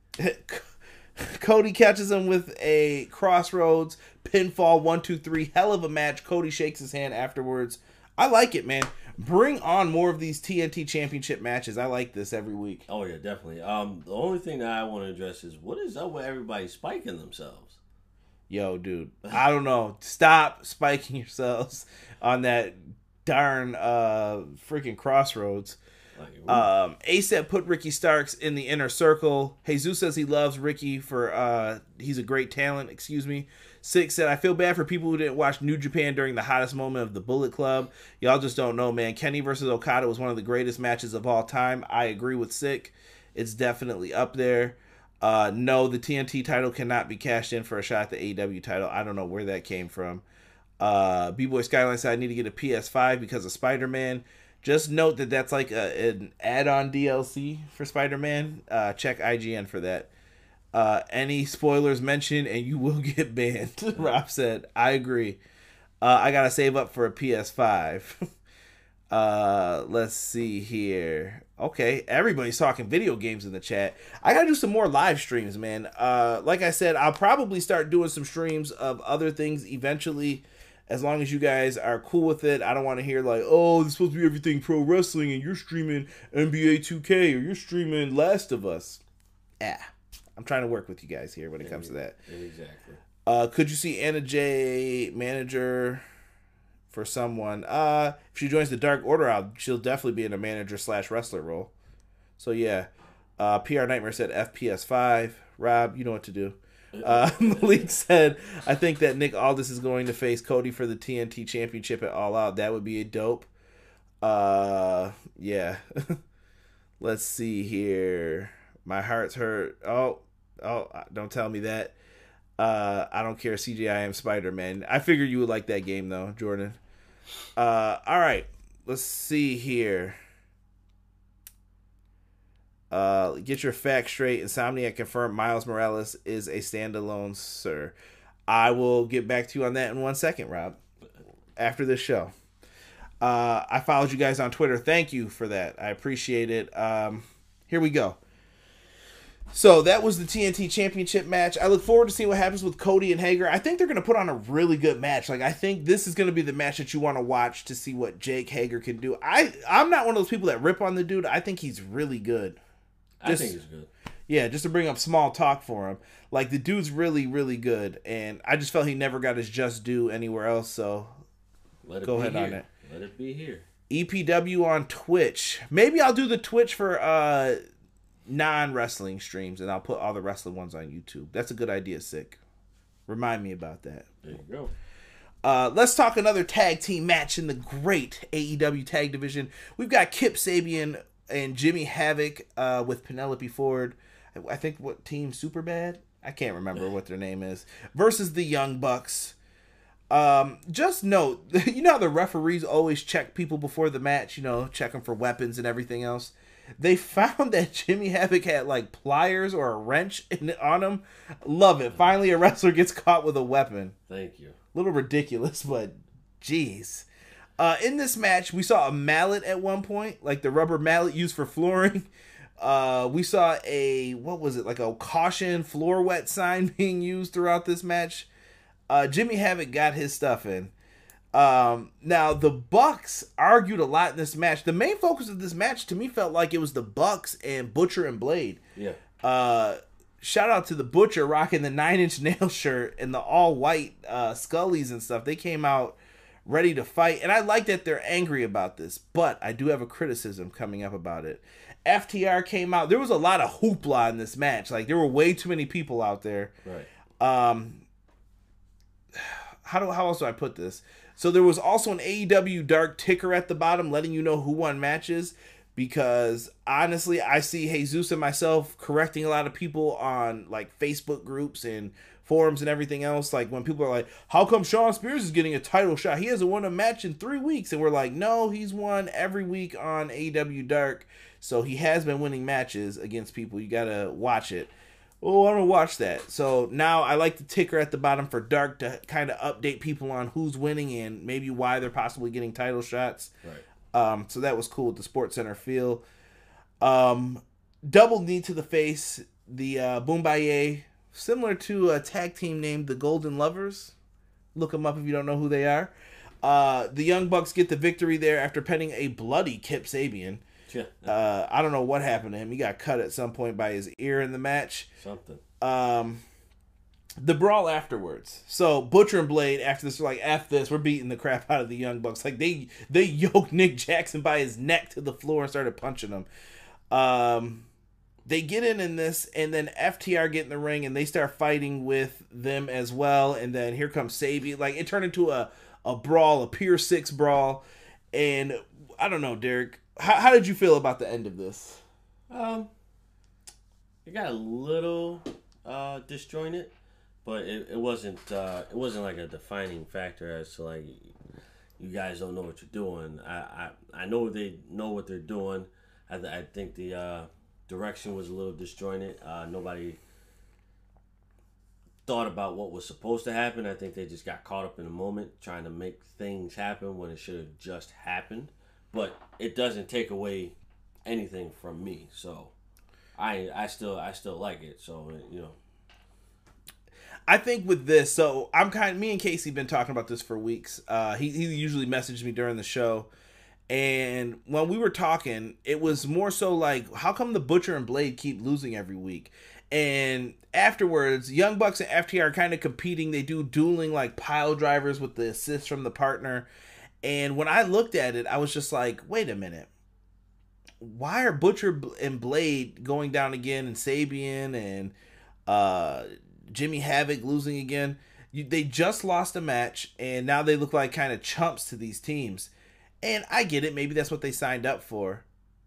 Cody catches him with a Crossroads pinfall one two three. Hell of a match. Cody shakes his hand afterwards. I like it, man. Bring on more of these T N T Championship matches. I like this every week. Oh yeah, definitely. Um, the only thing that I want to address is what is up with everybody spiking themselves? Yo, dude, I don't know. Stop spiking yourselves on that darn uh freaking Crossroads. Like, Um, A$AP put Ricky Starks in the inner circle. Jesus says he loves Ricky for uh he's a great talent. Excuse me. Six said, I feel bad for people who didn't watch New Japan during the hottest moment of the Bullet Club. Y'all just don't know, man. Kenny versus Okada was one of the greatest matches of all time. I agree with Sick. It's definitely up there. Uh, no, the T N T title cannot be cashed in for a shot at the A E W title. I don't know where that came from. Uh, B-Boy Skyline said, I need to get a P S five because of Spider-Man. Just note that that's like a, an add-on D L C for Spider-Man. Uh, check I G N for that. Uh, any spoilers mentioned and you will get banned. Rob said, I agree. Uh, I gotta save up for a P S five. uh, let's see here. Okay, everybody's talking video games in the chat. I gotta do some more live streams, man. Uh, like I said, I'll probably start doing some streams of other things eventually, as long as you guys are cool with it. I don't want to hear like, oh, this is supposed to be everything pro wrestling and you're streaming N B A two K or you're streaming Last of Us. Ah. I'm trying to work with you guys here when it comes to that. Exactly. Uh, could you see Anna J manager for someone? Uh, if she joins the Dark Order out, she'll definitely be in a manager slash wrestler role. So yeah. Uh, P R Nightmare said F P S five. Rob, you know what to do. Uh, Malik said, I think that Nick Aldis is going to face Cody for the T N T Championship at All Out. That would be a dope. Uh, yeah. Let's see here. My heart's hurt. Oh, oh, don't tell me that. Uh, I don't care. C J I am Spider-Man. I figured you would like that game, though, Jordan. Uh, all right. Let's see here. Uh, get your facts straight. Insomniac confirmed Miles Morales is a standalone, sir. I will get back to you on that in one second, Rob. After this show. Uh, I followed you guys on Twitter. Thank you for that. I appreciate it. Um, here we go. So that was the T N T Championship match. I look forward to seeing what happens with Cody and Hager. I think they're going to put on a really good match. Like, I think this is going to be the match that you want to watch to see what Jake Hager can do. I, I'm not one of those people that rip on the dude. I think he's really good. Just, I think he's good. Yeah, just to bring up small talk for him. Like, the dude's really, really good. And I just felt he never got his just due anywhere else. So Let it go be ahead here. on it. Let it be here. E P W on Twitch. Maybe I'll do the Twitch for uh, non-wrestling streams, and I'll put all the wrestling ones on YouTube. That's a good idea, Sick. Remind me about that. There you go. Uh, let's talk another tag team match in the great A E W tag division. We've got Kip Sabian and Jimmy Havoc uh, with Penelope Ford. I think what team Superbad? I can't remember what their name is. Versus the Young Bucks. Um, just note, you know how the referees always check people before the match, you know, check them for weapons and everything else. They found that Jimmy Havoc had like pliers or a wrench in, on him. Love it. Finally, a wrestler gets caught with a weapon. Thank you. A little ridiculous, but geez. Uh, in this match, we saw a mallet at one point, like the rubber mallet used for flooring. Uh, we saw a, what was it, like a caution floor wet sign being used throughout this match. Uh, Jimmy Havoc got his stuff in. Um, now, the Bucks argued a lot in this match. The main focus of this match, to me, felt like it was the Bucks and Butcher and Blade. Yeah. Uh, shout out to the Butcher rocking the Nine Inch Nail shirt and the all-white uh, Scullies and stuff. They came out ready to fight, and I like that they're angry about this, but I do have a criticism coming up about it. F T R came out. There was a lot of hoopla in this match. Like, there were way too many people out there. Right. Um, how do how else do I put this? So there was also an A E W Dark ticker at the bottom letting you know who won matches, because honestly, I see Jesus and myself correcting a lot of people on like Facebook groups and forums and everything else. Like when people are like, how come Shawn Spears is getting a title shot? He hasn't won a match in three weeks. And we're like, no, he's won every week on A E W Dark. So he has been winning matches against people. You got to watch it. Oh, I don't watch that. So now I like the ticker at the bottom for Dark to kind of update people on who's winning and maybe why they're possibly getting title shots. Right. Um, so that was cool with the Sports Center feel. Um, double knee to the face. The uh, Boombaye, similar to a tag team named the Golden Lovers. Look them up if you don't know who they are. Uh, the Young Bucks get the victory there after penning a bloody Kip Sabian. Yeah. Uh, I don't know what happened to him. He got cut at some point by his ear in the match. Something. Um, the brawl afterwards. So Butcher and Blade, after this, were like, F this, we're beating the crap out of the Young Bucks. Like, they they yoked Nick Jackson by his neck to the floor and started punching him. Um, they get in in this, and then F T R get in the ring, and they start fighting with them as well. And then here comes Sabian. Like, it turned into a, a brawl, a Pier six brawl. And I don't know, Derek. How, how did you feel about the end of this? Um, it got a little uh, disjointed, but it, it wasn't uh, it wasn't like a defining factor as to like you guys don't know what you're doing. I I, I know they know what they're doing. I I think the uh, direction was a little disjointed. Uh, nobody thought about what was supposed to happen. I think they just got caught up in the moment trying to make things happen when it should have just happened. But it doesn't take away anything from me, so I I still I still like it. So you know, I think with this, so I'm kind. Me and Casey been talking about this for weeks. Uh, he he usually messaged me during the show, and when we were talking, it was more so like, how come the Butcher and Blade keep losing every week? And afterwards, Young Bucks and F T R are kind of competing. They do dueling like pile drivers with the assist from the partner. And when I looked at it, I was just like, wait a minute. Why are Butcher and Blade going down again, and Sabian and uh, Jimmy Havoc losing again? You, they just lost a match, and now they look like kind of chumps to these teams. And I get it. Maybe that's what they signed up for.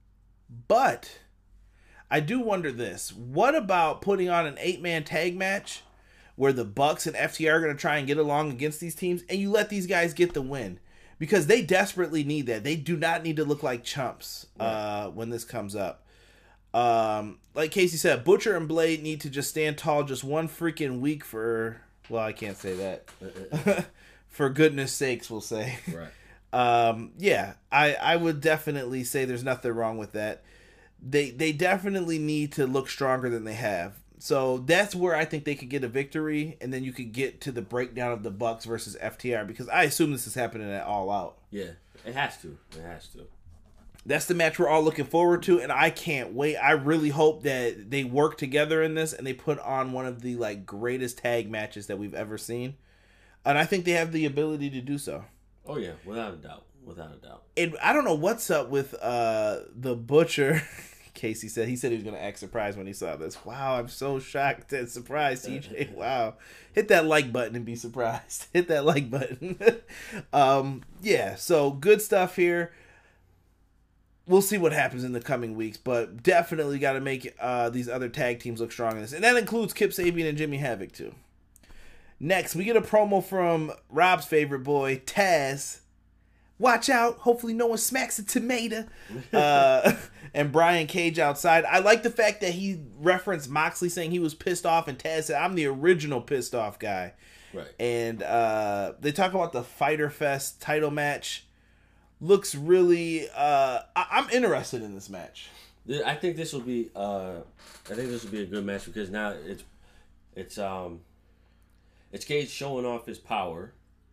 But I do wonder this. What about putting on an eight-man tag match where the Bucks and F T R are going to try and get along against these teams, and you let these guys get the win? Because they desperately need that. They do not need to look like chumps uh, when this comes up. Um, like Casey said, Butcher and Blade need to just stand tall just one freaking week for... Well, I can't say that. For goodness sakes, we'll say. Right. um, yeah, I, I would definitely say there's nothing wrong with that. They they definitely need to look stronger than they have. So that's where I think they could get a victory, and then you could get to the breakdown of the Bucks versus F T R, because I assume this is happening at All Out. Yeah, it has to. It has to. That's the match we're all looking forward to, and I can't wait. I really hope that they work together in this, and they put on one of the like greatest tag matches that we've ever seen. And I think they have the ability to do so. Oh yeah, without a doubt. Without a doubt. And I don't know what's up with uh, the Butcher. Casey said he said he was going to act surprised when he saw this. Wow, I'm so shocked and surprised, T J. Wow. Hit that like button and be surprised. Hit that like button. um, yeah, so good stuff here. we'll see what happens in the coming weeks, but definitely got to make uh, these other tag teams look strong in this. And that includes Kip Sabian and Jimmy Havoc, too. Next, we get a promo from Rob's favorite boy, Taz. Watch out. Hopefully no one smacks a tomato. Uh, and Brian Cage outside. I like the fact that he referenced Moxley saying he was pissed off, and Taz said, I'm the original pissed off guy. Right. And uh, they talk about the Fyter Fest title match. Looks really... Uh, I- I'm interested in this match. I think this will be... Uh, I think this will be a good match because now it's... It's... um. It's Cage showing off his power,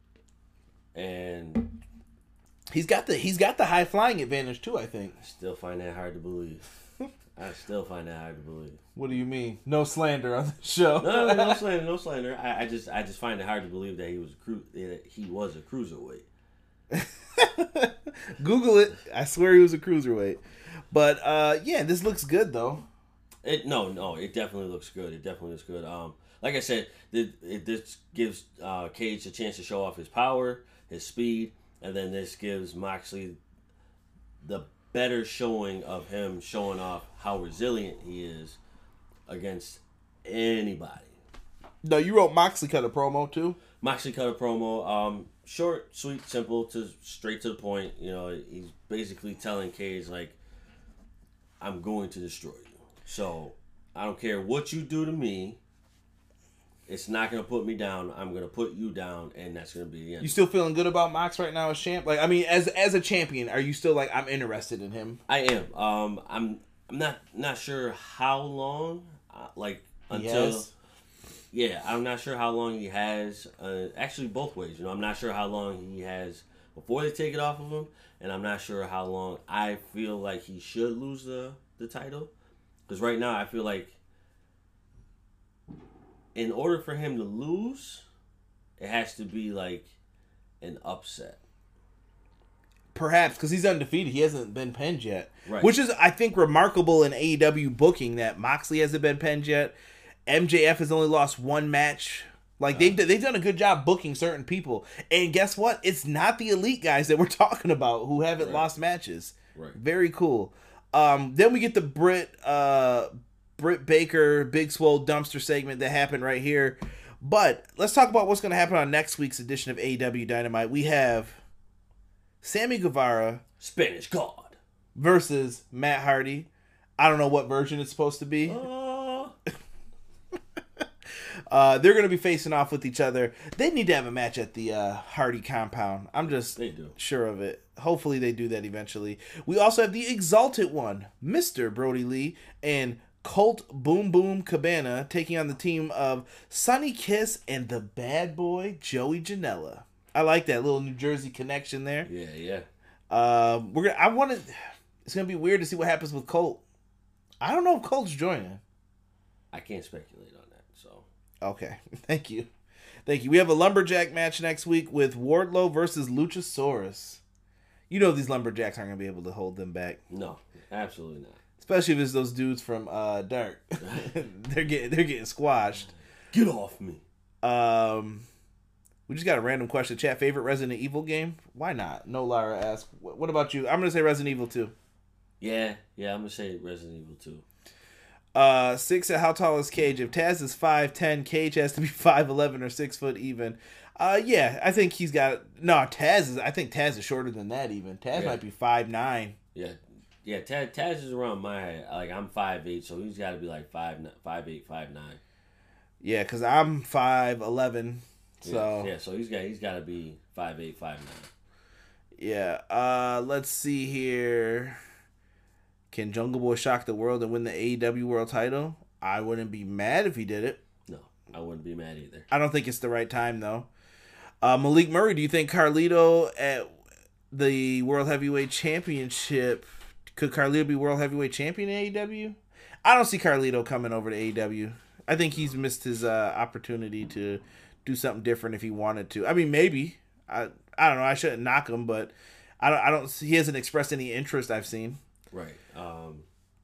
and he's got the he's got the high flying advantage too. I think. I still find that hard to believe. I still find that hard to believe. What do you mean? No slander on the show. No, no, no slander, no slander. I, I just I just find it hard to believe that he was a cru- that he was a cruiserweight. Google it. I swear he was a cruiserweight. But uh, yeah, this looks good though. It no no it definitely looks good. It definitely looks good. Um. Like I said, it, it, this gives uh, Cage a chance to show off his power, his speed, and then this gives Moxley the better showing of him showing off how resilient he is against anybody. No, you wrote Moxley cut a promo too? Moxley cut a promo. Um, short, sweet, simple, to straight to the point. You know, he's basically telling Cage, like, I'm going to destroy you. So, I don't care what you do to me. It's not going to put me down. I'm going to put you down, and that's going to be the end. You still feeling good about Mox right now as champ? Like, I mean, as as a champion, are you still like, I'm interested in him? I am. Um, I'm. I'm not not sure how long. Uh, like until. Yes. Yeah, I'm not sure how long he has. Uh, actually, both ways. You know, I'm not sure how long he has before they take it off of him, and I'm not sure how long I feel like he should lose the the title. Because right now, I feel like, in order for him to lose, it has to be like an upset. Perhaps, because he's undefeated. He hasn't been pinned yet. Right. Which is, I think, remarkable in A E W booking that Moxley hasn't been pinned yet. M J F has only lost one match. Like, they've, they've done a good job booking certain people. And guess what? It's not the elite guys that we're talking about who haven't Right. lost matches. Right. Very cool. Um, then we get the Britt, uh, Britt Baker Big Swole dumpster segment that happened right here. But let's talk about what's going to happen on next week's edition of A E W Dynamite. We have Sammy Guevara Spanish God versus Matt Hardy. I don't know what version it's supposed to be. Uh, Uh, they're going to be facing off with each other. They need to have a match at the uh, Hardy compound. I'm just They do. sure of it. Hopefully they do that eventually. We also have the Exalted One, Mister Brody Lee, and Colt Boom Boom Cabana taking on the team of Sonny Kiss and the bad boy Joey Janela. I like that little New Jersey connection there. Yeah, yeah. Uh, we're gonna. I want to. It's gonna be weird to see what happens with Colt. I don't know if Colt's joining. I can't speculate on that. So Okay, thank you. Thank you. We have a Lumberjack match next week with Wardlow versus Luchasaurus. You know these Lumberjacks aren't going to be able to hold them back. no, absolutely not. Especially if it's those dudes from uh, Dark. they're getting they're getting squashed. Get off me. Um, we just got a random question. Chat, favorite Resident Evil game? Why not? No Lara asked. What about you? I'm going to say Resident Evil two. Yeah, yeah. I'm gonna say Resident Evil two. Uh, six at how tall is Cage? If Taz is five ten, Cage has to be five eleven or six foot even. Uh, yeah, I think he's got no. Taz is. I think Taz is shorter than that even. Taz Yeah. might be five nine. Yeah, yeah. Taz, Taz is around my height. Like I'm five eight, so he's got to be like five five eight five nine. Yeah, because I'm five eleven. So yeah, yeah, so he's got he's got to be five eight five nine. yeah. Uh, let's see here. Can Jungle Boy shock the world and win the A E W World Title? I wouldn't be mad if he did it. No, I wouldn't be mad either. I don't think it's the right time though. Uh, Malik Murray, do you think Carlito at the World Heavyweight Championship, could Carlito be World Heavyweight Champion in A E W? I don't see Carlito coming over to A E W. I think he's missed his uh, opportunity to do something different if he wanted to. I mean, maybe. I I don't know. I shouldn't knock him, but I don't. I don't. He hasn't expressed any interest I've seen. Right. Um,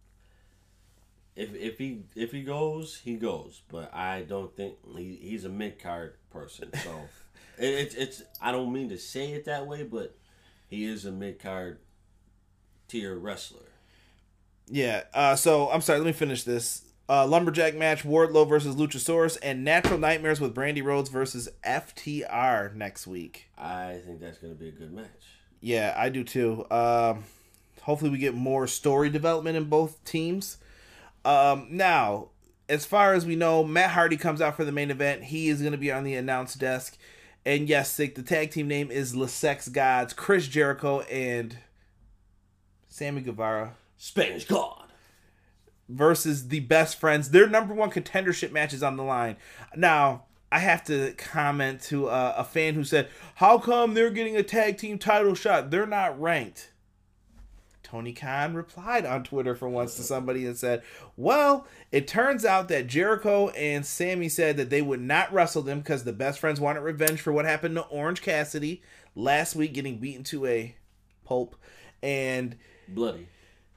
if if he if he goes, he goes. But I don't think he, he's a mid card person. So it, it's it's I don't mean to say it that way, but he is a mid card tier wrestler. Yeah. Uh, so I'm sorry. Let me finish this. Uh, lumberjack match: Wardlow versus Luchasaurus, and Natural Nightmares with Brandy Rhodes versus F T R next week. I think that's going to be a good match. Yeah, I do too. Um, hopefully, we get more story development in both teams. Um, now, as far as we know, Matt Hardy comes out for the main event. He is going to be on the announce desk. And yes, Sick, the tag team name is Le Sex Gods, Chris Jericho and Sammy Guevara. Spanish God. Versus the Best Friends. Their number one contendership match is on the line. Now, I have to comment to uh, a fan who said, how come they're getting a tag team title shot? They're not ranked. Tony Khan replied on Twitter for once to somebody and said, well, it turns out that Jericho and Sammy said that they would not wrestle them because the Best Friends wanted revenge for what happened to Orange Cassidy last week, getting beaten to a pulp. And bloody.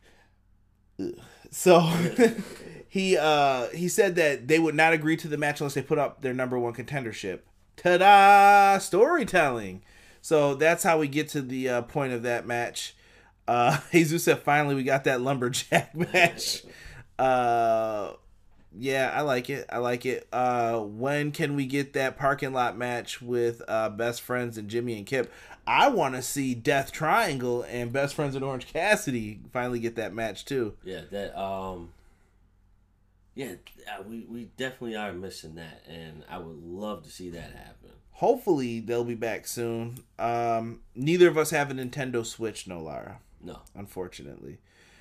So he uh, he said that they would not agree to the match unless they put up their number one contendership. Ta-da! Storytelling. So that's how we get to the uh, point of that match. Uh, Jesus said, finally, we got that lumberjack match. Uh, yeah, I like it. I like it. Uh, when can we get that parking lot match with uh, Best Friends and Jimmy and Kip? I want to see Death Triangle and Best Friends and Orange Cassidy finally get that match too. Yeah, that um, yeah, we we definitely are missing that, and I would love to see that happen. Hopefully, they'll be back soon. Um, neither of us have a Nintendo Switch, no, Lara. No, unfortunately.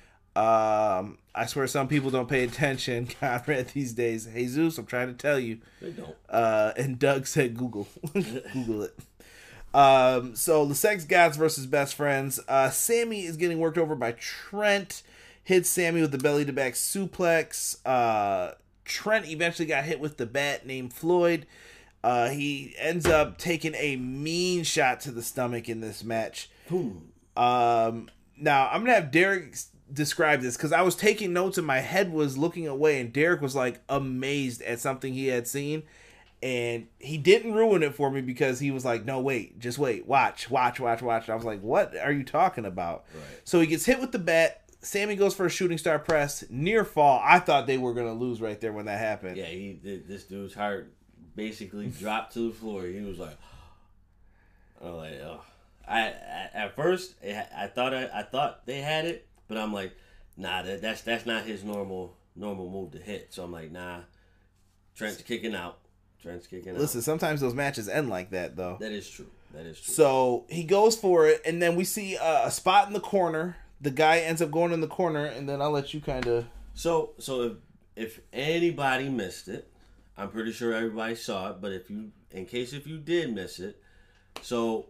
Um, I swear some people don't pay attention, Conrad, these days. Jesus, I'm trying to tell you. They don't. Uh, and Doug said Google. Google it. Um, so the Sex Gods versus Best Friends. Uh, Sammy is getting worked over by Trent. Hits Sammy with the belly to back suplex. Uh, Trent eventually got hit with the bat named Floyd. Uh, he ends up taking a mean shot to the stomach in this match. Boom. Um, now I'm gonna have Derek describe this because I was taking notes and my head was looking away, and Derek was like amazed at something he had seen. And he didn't ruin it for me because he was like, no, wait, just wait, watch, watch, watch, watch. And I was like, what are you talking about? Right. So he gets hit with the bat. Sammy goes for a shooting star press, near fall. I thought they were going to lose right there when that happened. Yeah, he did. This dude's heart basically dropped to the floor. He was like, I'm like, oh. I, I at first I thought I, I thought they had it, but I'm like, nah, that, that's that's not his normal normal move to hit. So I'm like, nah, Trent's kicking out. Trent's kicking out. Listen, sometimes those matches end like that, though. That is true. That is true. So he goes for it, and then we see uh, a spot in the corner. The guy ends up going in the corner, and then I'll let you kind of... So, so if, if anybody missed it, I'm pretty sure everybody saw it, but if you, in case if you did miss it, so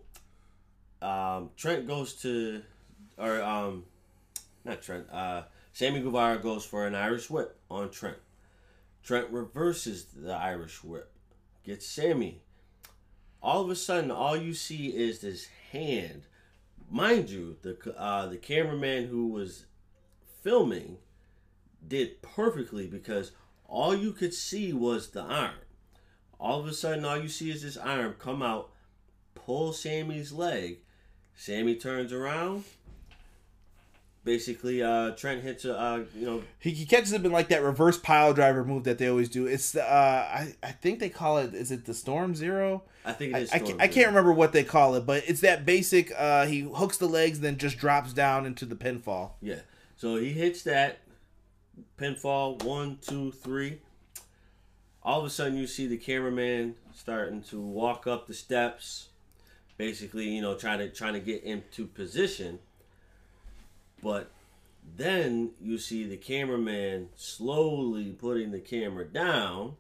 um, Trent goes to, or um, not Trent, uh, Sammy Guevara goes for an Irish whip on Trent. Trent reverses the Irish whip. Gets Sammy. All of a sudden, all you see is this hand. Mind you, the uh, the cameraman who was filming did perfectly because all you could see was the arm. All of a sudden, all you see is this arm come out, pull Sammy's leg. Sammy turns around. Basically, uh, Trent hits a, uh, you know... He, he catches him in, like, that reverse pile driver move that they always do. It's, uh, I, I think they call it, is it the Storm Zero? I think it is I, Storm I, Zero. I can't remember what they call it, but it's that basic, uh, he hooks the legs, then just drops down into the pinfall. Yeah. So he hits that pinfall, one, two, three. All of a sudden, you see the cameraman starting to walk up the steps, basically, you know, trying to, trying to get into position. But then you see the cameraman slowly putting the camera down,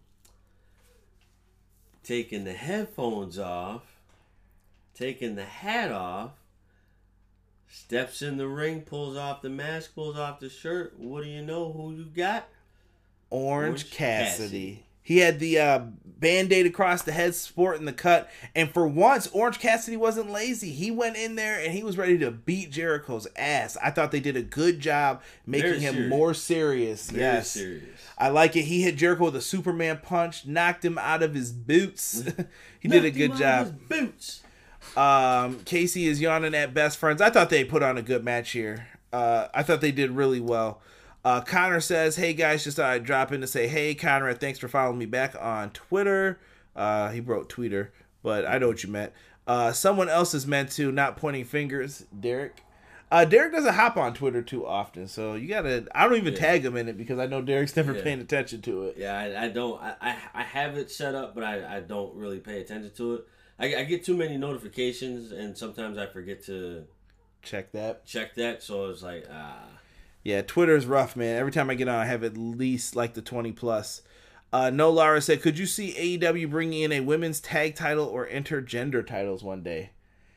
taking the headphones off, taking the hat off, steps in the ring, pulls off the mask, pulls off the shirt. What do you know who you got? Orange, Orange Cassidy. Cassidy. He had the uh, Band-Aid across the head, sporting the cut. And for once, Orange Cassidy wasn't lazy. He went in there and he was ready to beat Jericho's ass. I thought they did a good job making Very him serious. more serious. Very yes. serious. I like it. He hit Jericho with a Superman punch, knocked him out of his boots. he did a good job. His boots. Um, Casey is yawning at Best Friends. I thought they put on a good match here. Uh, I thought they did really well. Uh, Connor says, hey guys, just thought I'd drop in to say, hey Conrad, thanks for following me back on Twitter. Uh, he wrote Twitter, but I know what you meant. Uh, someone else is meant to, not pointing fingers, Derek. Uh, Derek doesn't hop on Twitter too often, so you gotta, I don't even yeah. tag him in it because I know Derek's never yeah. paying attention to it. Yeah, I, I don't, I, I, I have it set up, but I, I don't really pay attention to it. I, I get too many notifications, and sometimes I forget to check that. Check that, so it's like, ah. Yeah, Twitter's rough, man. Every time I get on, I have at least like the twenty plus. Uh, no, Lara said, could you see A E W bringing in a women's tag title or intergender titles one day?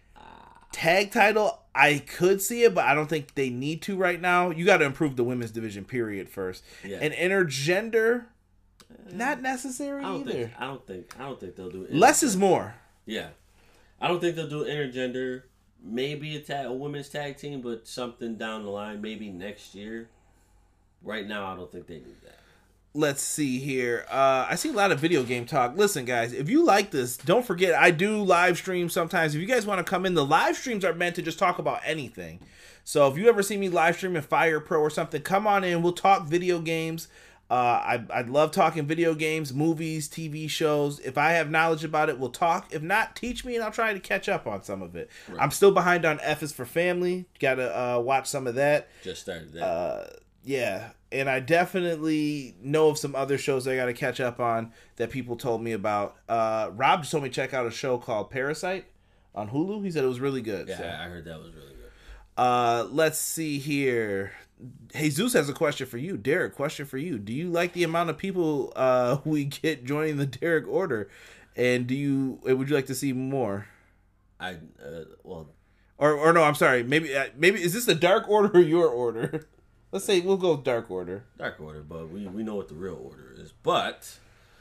Tag title, I could see it, but I don't think they need to right now. You got to improve the women's division, period, first. Yeah. And intergender, not necessary I don't either. Think, I don't think. I don't think they'll do it. Less is more. Yeah, I don't think they'll do intergender. Maybe a tag, a women's tag team, but something down the line, maybe next year. Right now, I don't think they need that. Let's see here. Uh, I see a lot of video game talk. Listen, guys, if you like this, don't forget, I do live streams sometimes. If you guys want to come in, the live streams are meant to just talk about anything. So if you ever see me live stream in Fire Pro or something, come on in. We'll talk video games. Uh, I, I love talking video games, movies, T V shows. If I have knowledge about it, we'll talk. If not, teach me and I'll try to catch up on some of it. Right. I'm still behind on F is for Family. Got to uh, watch some of that. Just started that. Uh, yeah. And I definitely know of some other shows I got to catch up on that people told me about. Uh, Rob just told me to check out a show called Parasite on Hulu. He said it was really good. Yeah, so. I heard that was really good. Uh, let's see here. Jesus has a question for you. Derek, question for you. Do you like the amount of people uh, we get joining the Derek Order? And do you would you like to see more? I, uh, well... Or, or no, I'm sorry. Maybe, uh, maybe is this the Dark Order or your order? Let's say we'll go Dark Order. Dark Order, but we, we know what the real order is. But,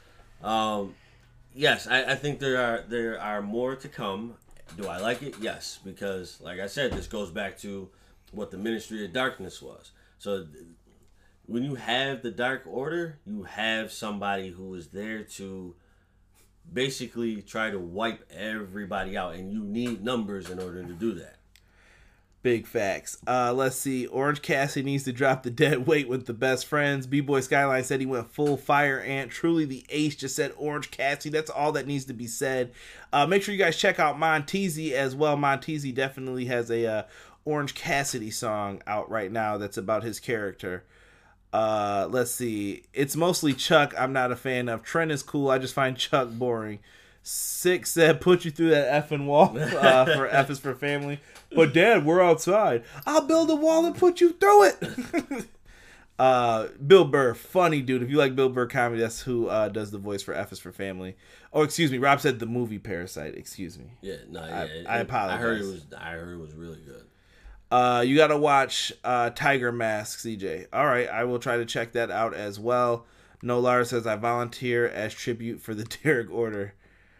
um, yes, I, I think there are there are more to come. Do I like it? Yes, because like I said, this goes back to what the Ministry of Darkness was. So when you have the Dark Order, you have somebody who is there to basically try to wipe everybody out, and you need numbers in order to do that. Big facts. Uh, let's see. Orange Cassidy needs to drop the dead weight with the best friends. B-Boy Skyline said he went full fire ant. Truly the ace just said Orange Cassidy. That's all that needs to be said. Uh, make sure you guys check out Montezzi as well. Montezzi definitely has a uh, Orange Cassidy song out right now that's about his character. Uh, let's see. It's mostly Chuck I'm not a fan of. Trent is cool. I just find Chuck boring. Six said, put you through that effing wall. Uh, for F is for Family. But Dad, we're outside. I'll build a wall and put you through it. uh, Bill Burr, funny dude. If you like Bill Burr comedy, that's who uh, does the voice for F is for Family. Oh, excuse me. Rob said the movie Parasite. Excuse me. Yeah, no, yeah. I, it, I apologize. I heard it was. I heard it was really good. Uh, you got to watch uh, Tiger Mask, C J. All right, I will try to check that out as well. No Lara says I volunteer as tribute for the Derek Order.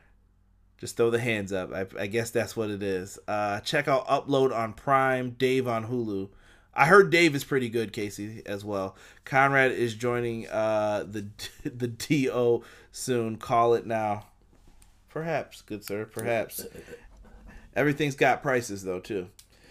Just throw the hands up. I, I guess that's what it is. Uh, check out Upload on Prime, Dave on Hulu. I heard Dave is pretty good, Casey, as well. Conrad is joining uh, the the D O soon. Call it now. Perhaps, good sir, perhaps. Everything's got prices, though, too.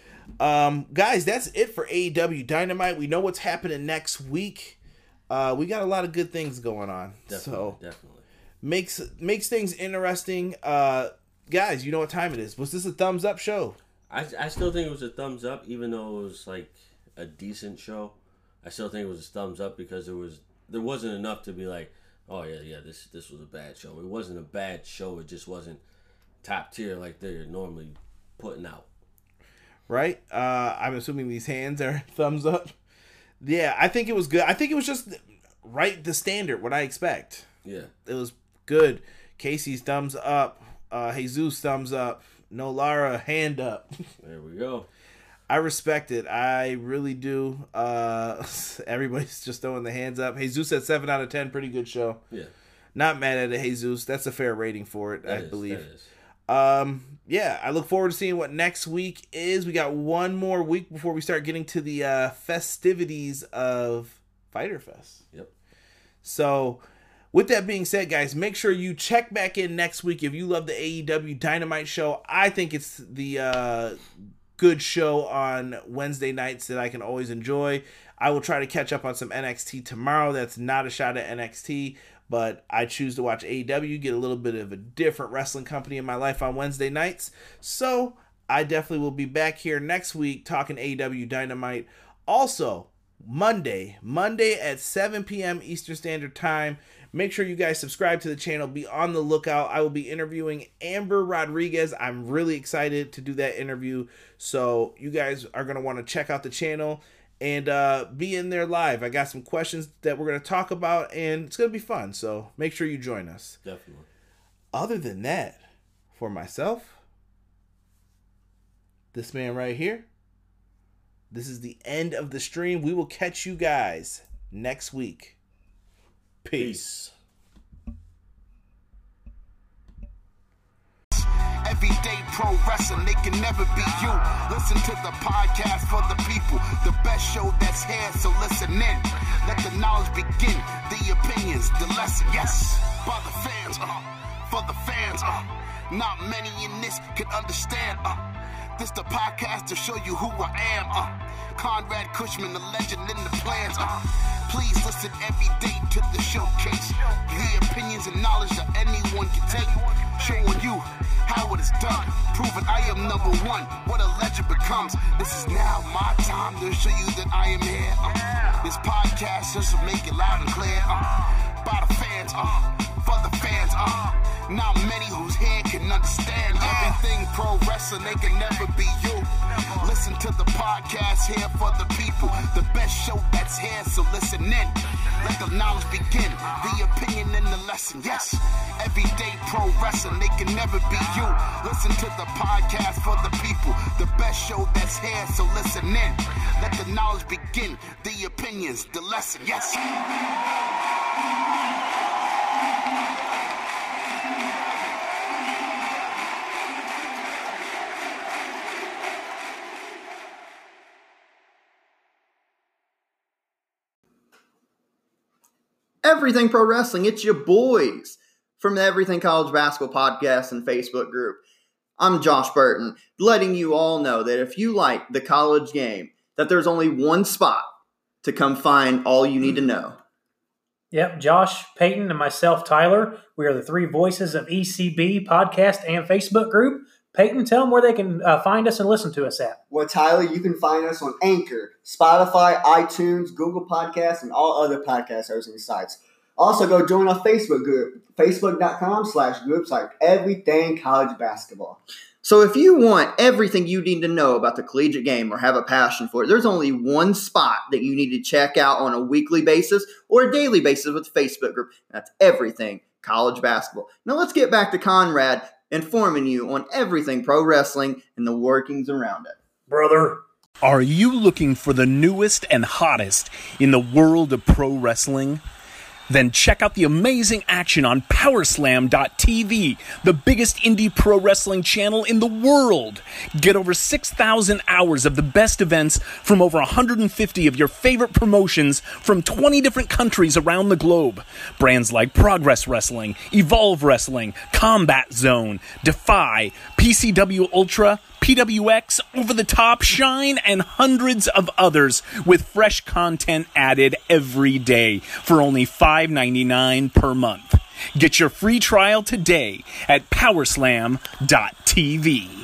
Um, guys, that's it for A E W Dynamite. We know what's happening next week. Uh, we got a lot of good things going on. Definitely, so definitely. Makes makes things interesting. Uh, guys, you know what time it is. Was this a thumbs up show? I, I still think it was a thumbs up, even though it was like a decent show. I still think it was a thumbs up because there was there wasn't enough to be like, oh yeah, yeah, this this was a bad show. It wasn't a bad show. It just wasn't top tier like they're normally putting out. Right? Uh, I'm assuming these hands are thumbs up. Yeah, I think it was good. I think it was just right the standard, what I expect. Yeah. It was good. Casey's thumbs up. Uh, Jesus thumbs up. No Lara hand up. There we go. I respect it. I really do. Uh, everybody's just throwing the hands up. Jesus said seven out of ten. Pretty good show. Yeah. Not mad at it, Jesus. That's a fair rating for it, that I is, believe. That is. Um, yeah, I look forward to seeing what next week is. We got one more week before we start getting to the uh, festivities of Fyter Fest. Yep. So, with that being said, guys, make sure you check back in next week if you love the A E W Dynamite show. I think it's the uh, good show on Wednesday nights that I can always enjoy. I will try to catch up on some N X T tomorrow. That's not a shot at N X T, but I choose to watch A E W, get a little bit of a different wrestling company in my life on Wednesday nights. So I definitely will be back here next week talking A E W Dynamite. Also, Monday, Monday at seven p.m. Eastern Standard Time. Make sure you guys subscribe to the channel. Be on the lookout. I will be interviewing Amber Rodriguez. I'm really excited to do that interview. So you guys are going to want to check out the channel and uh, be in there live. I got some questions that we're going to talk about, and it's going to be fun. So make sure you join us. Definitely. Other than that, for myself, this man right here, this is the end of the stream. We will catch you guys next week. Peace. Everyday pro wrestling, they can never be you. Listen to the podcast for the people, the best show that's here, so listen in. Let the knowledge begin, the opinions, the lesson, yes. By the fans, uh, for the fans, uh, not many in this can understand, uh. This the podcast to show you who I am, uh. Conrad Cushman, the legend in the plans, uh. Please listen every day to the showcase. The opinions and knowledge that anyone can take. Showing you how it is done. Proving I am number one. What a legend becomes. This is now my time to show you that I am here. Uh, this podcast just to make it loud and clear. Uh, by the fans, uh, for the fans. Uh, not many who's here can understand everything pro wrestling. They can never be you. Listen to the podcast here for the people. The best show that's here, so listen in. Let the knowledge begin, the opinion and the lesson. Yes, everyday pro wrestling, they can never be you. Listen to the podcast for the people. The best show that's here, so listen in. Let the knowledge begin, the opinions, the lesson. Yes. Everything Pro Wrestling, it's your boys from the Everything College Basketball Podcast and Facebook group. I'm Josh Burton, letting you all know that if you like the college game, that there's only one spot to come find all you need to know. Yep, Josh, Peyton, and myself, Tyler, we are the three voices of E C B Podcast and Facebook group. Peyton, tell them where they can uh, find us and listen to us at. Well, Tyler, you can find us on Anchor, Spotify, iTunes, Google Podcasts, and all other podcast hosting sites. Also, go join our Facebook group, facebook.com slash groups like Everything College Basketball. So if you want everything you need to know about the collegiate game or have a passion for it, there's only one spot that you need to check out on a weekly basis or a daily basis with the Facebook group. That's Everything College Basketball. Now let's get back to Conrad informing you on everything pro wrestling and the workings around it. Brother. Are you looking for the newest and hottest in the world of pro wrestling? Then check out the amazing action on Powerslam dot T V, the biggest indie pro wrestling channel in the world. Get over six thousand hours of the best events from over one hundred fifty of your favorite promotions from twenty different countries around the globe. Brands like Progress Wrestling, Evolve Wrestling, Combat Zone, Defy, P C W Ultra, P W X, Over the Top, Shine, and hundreds of others with fresh content added every day for only five ninety-nine per month. Get your free trial today at Powerslam dot T V.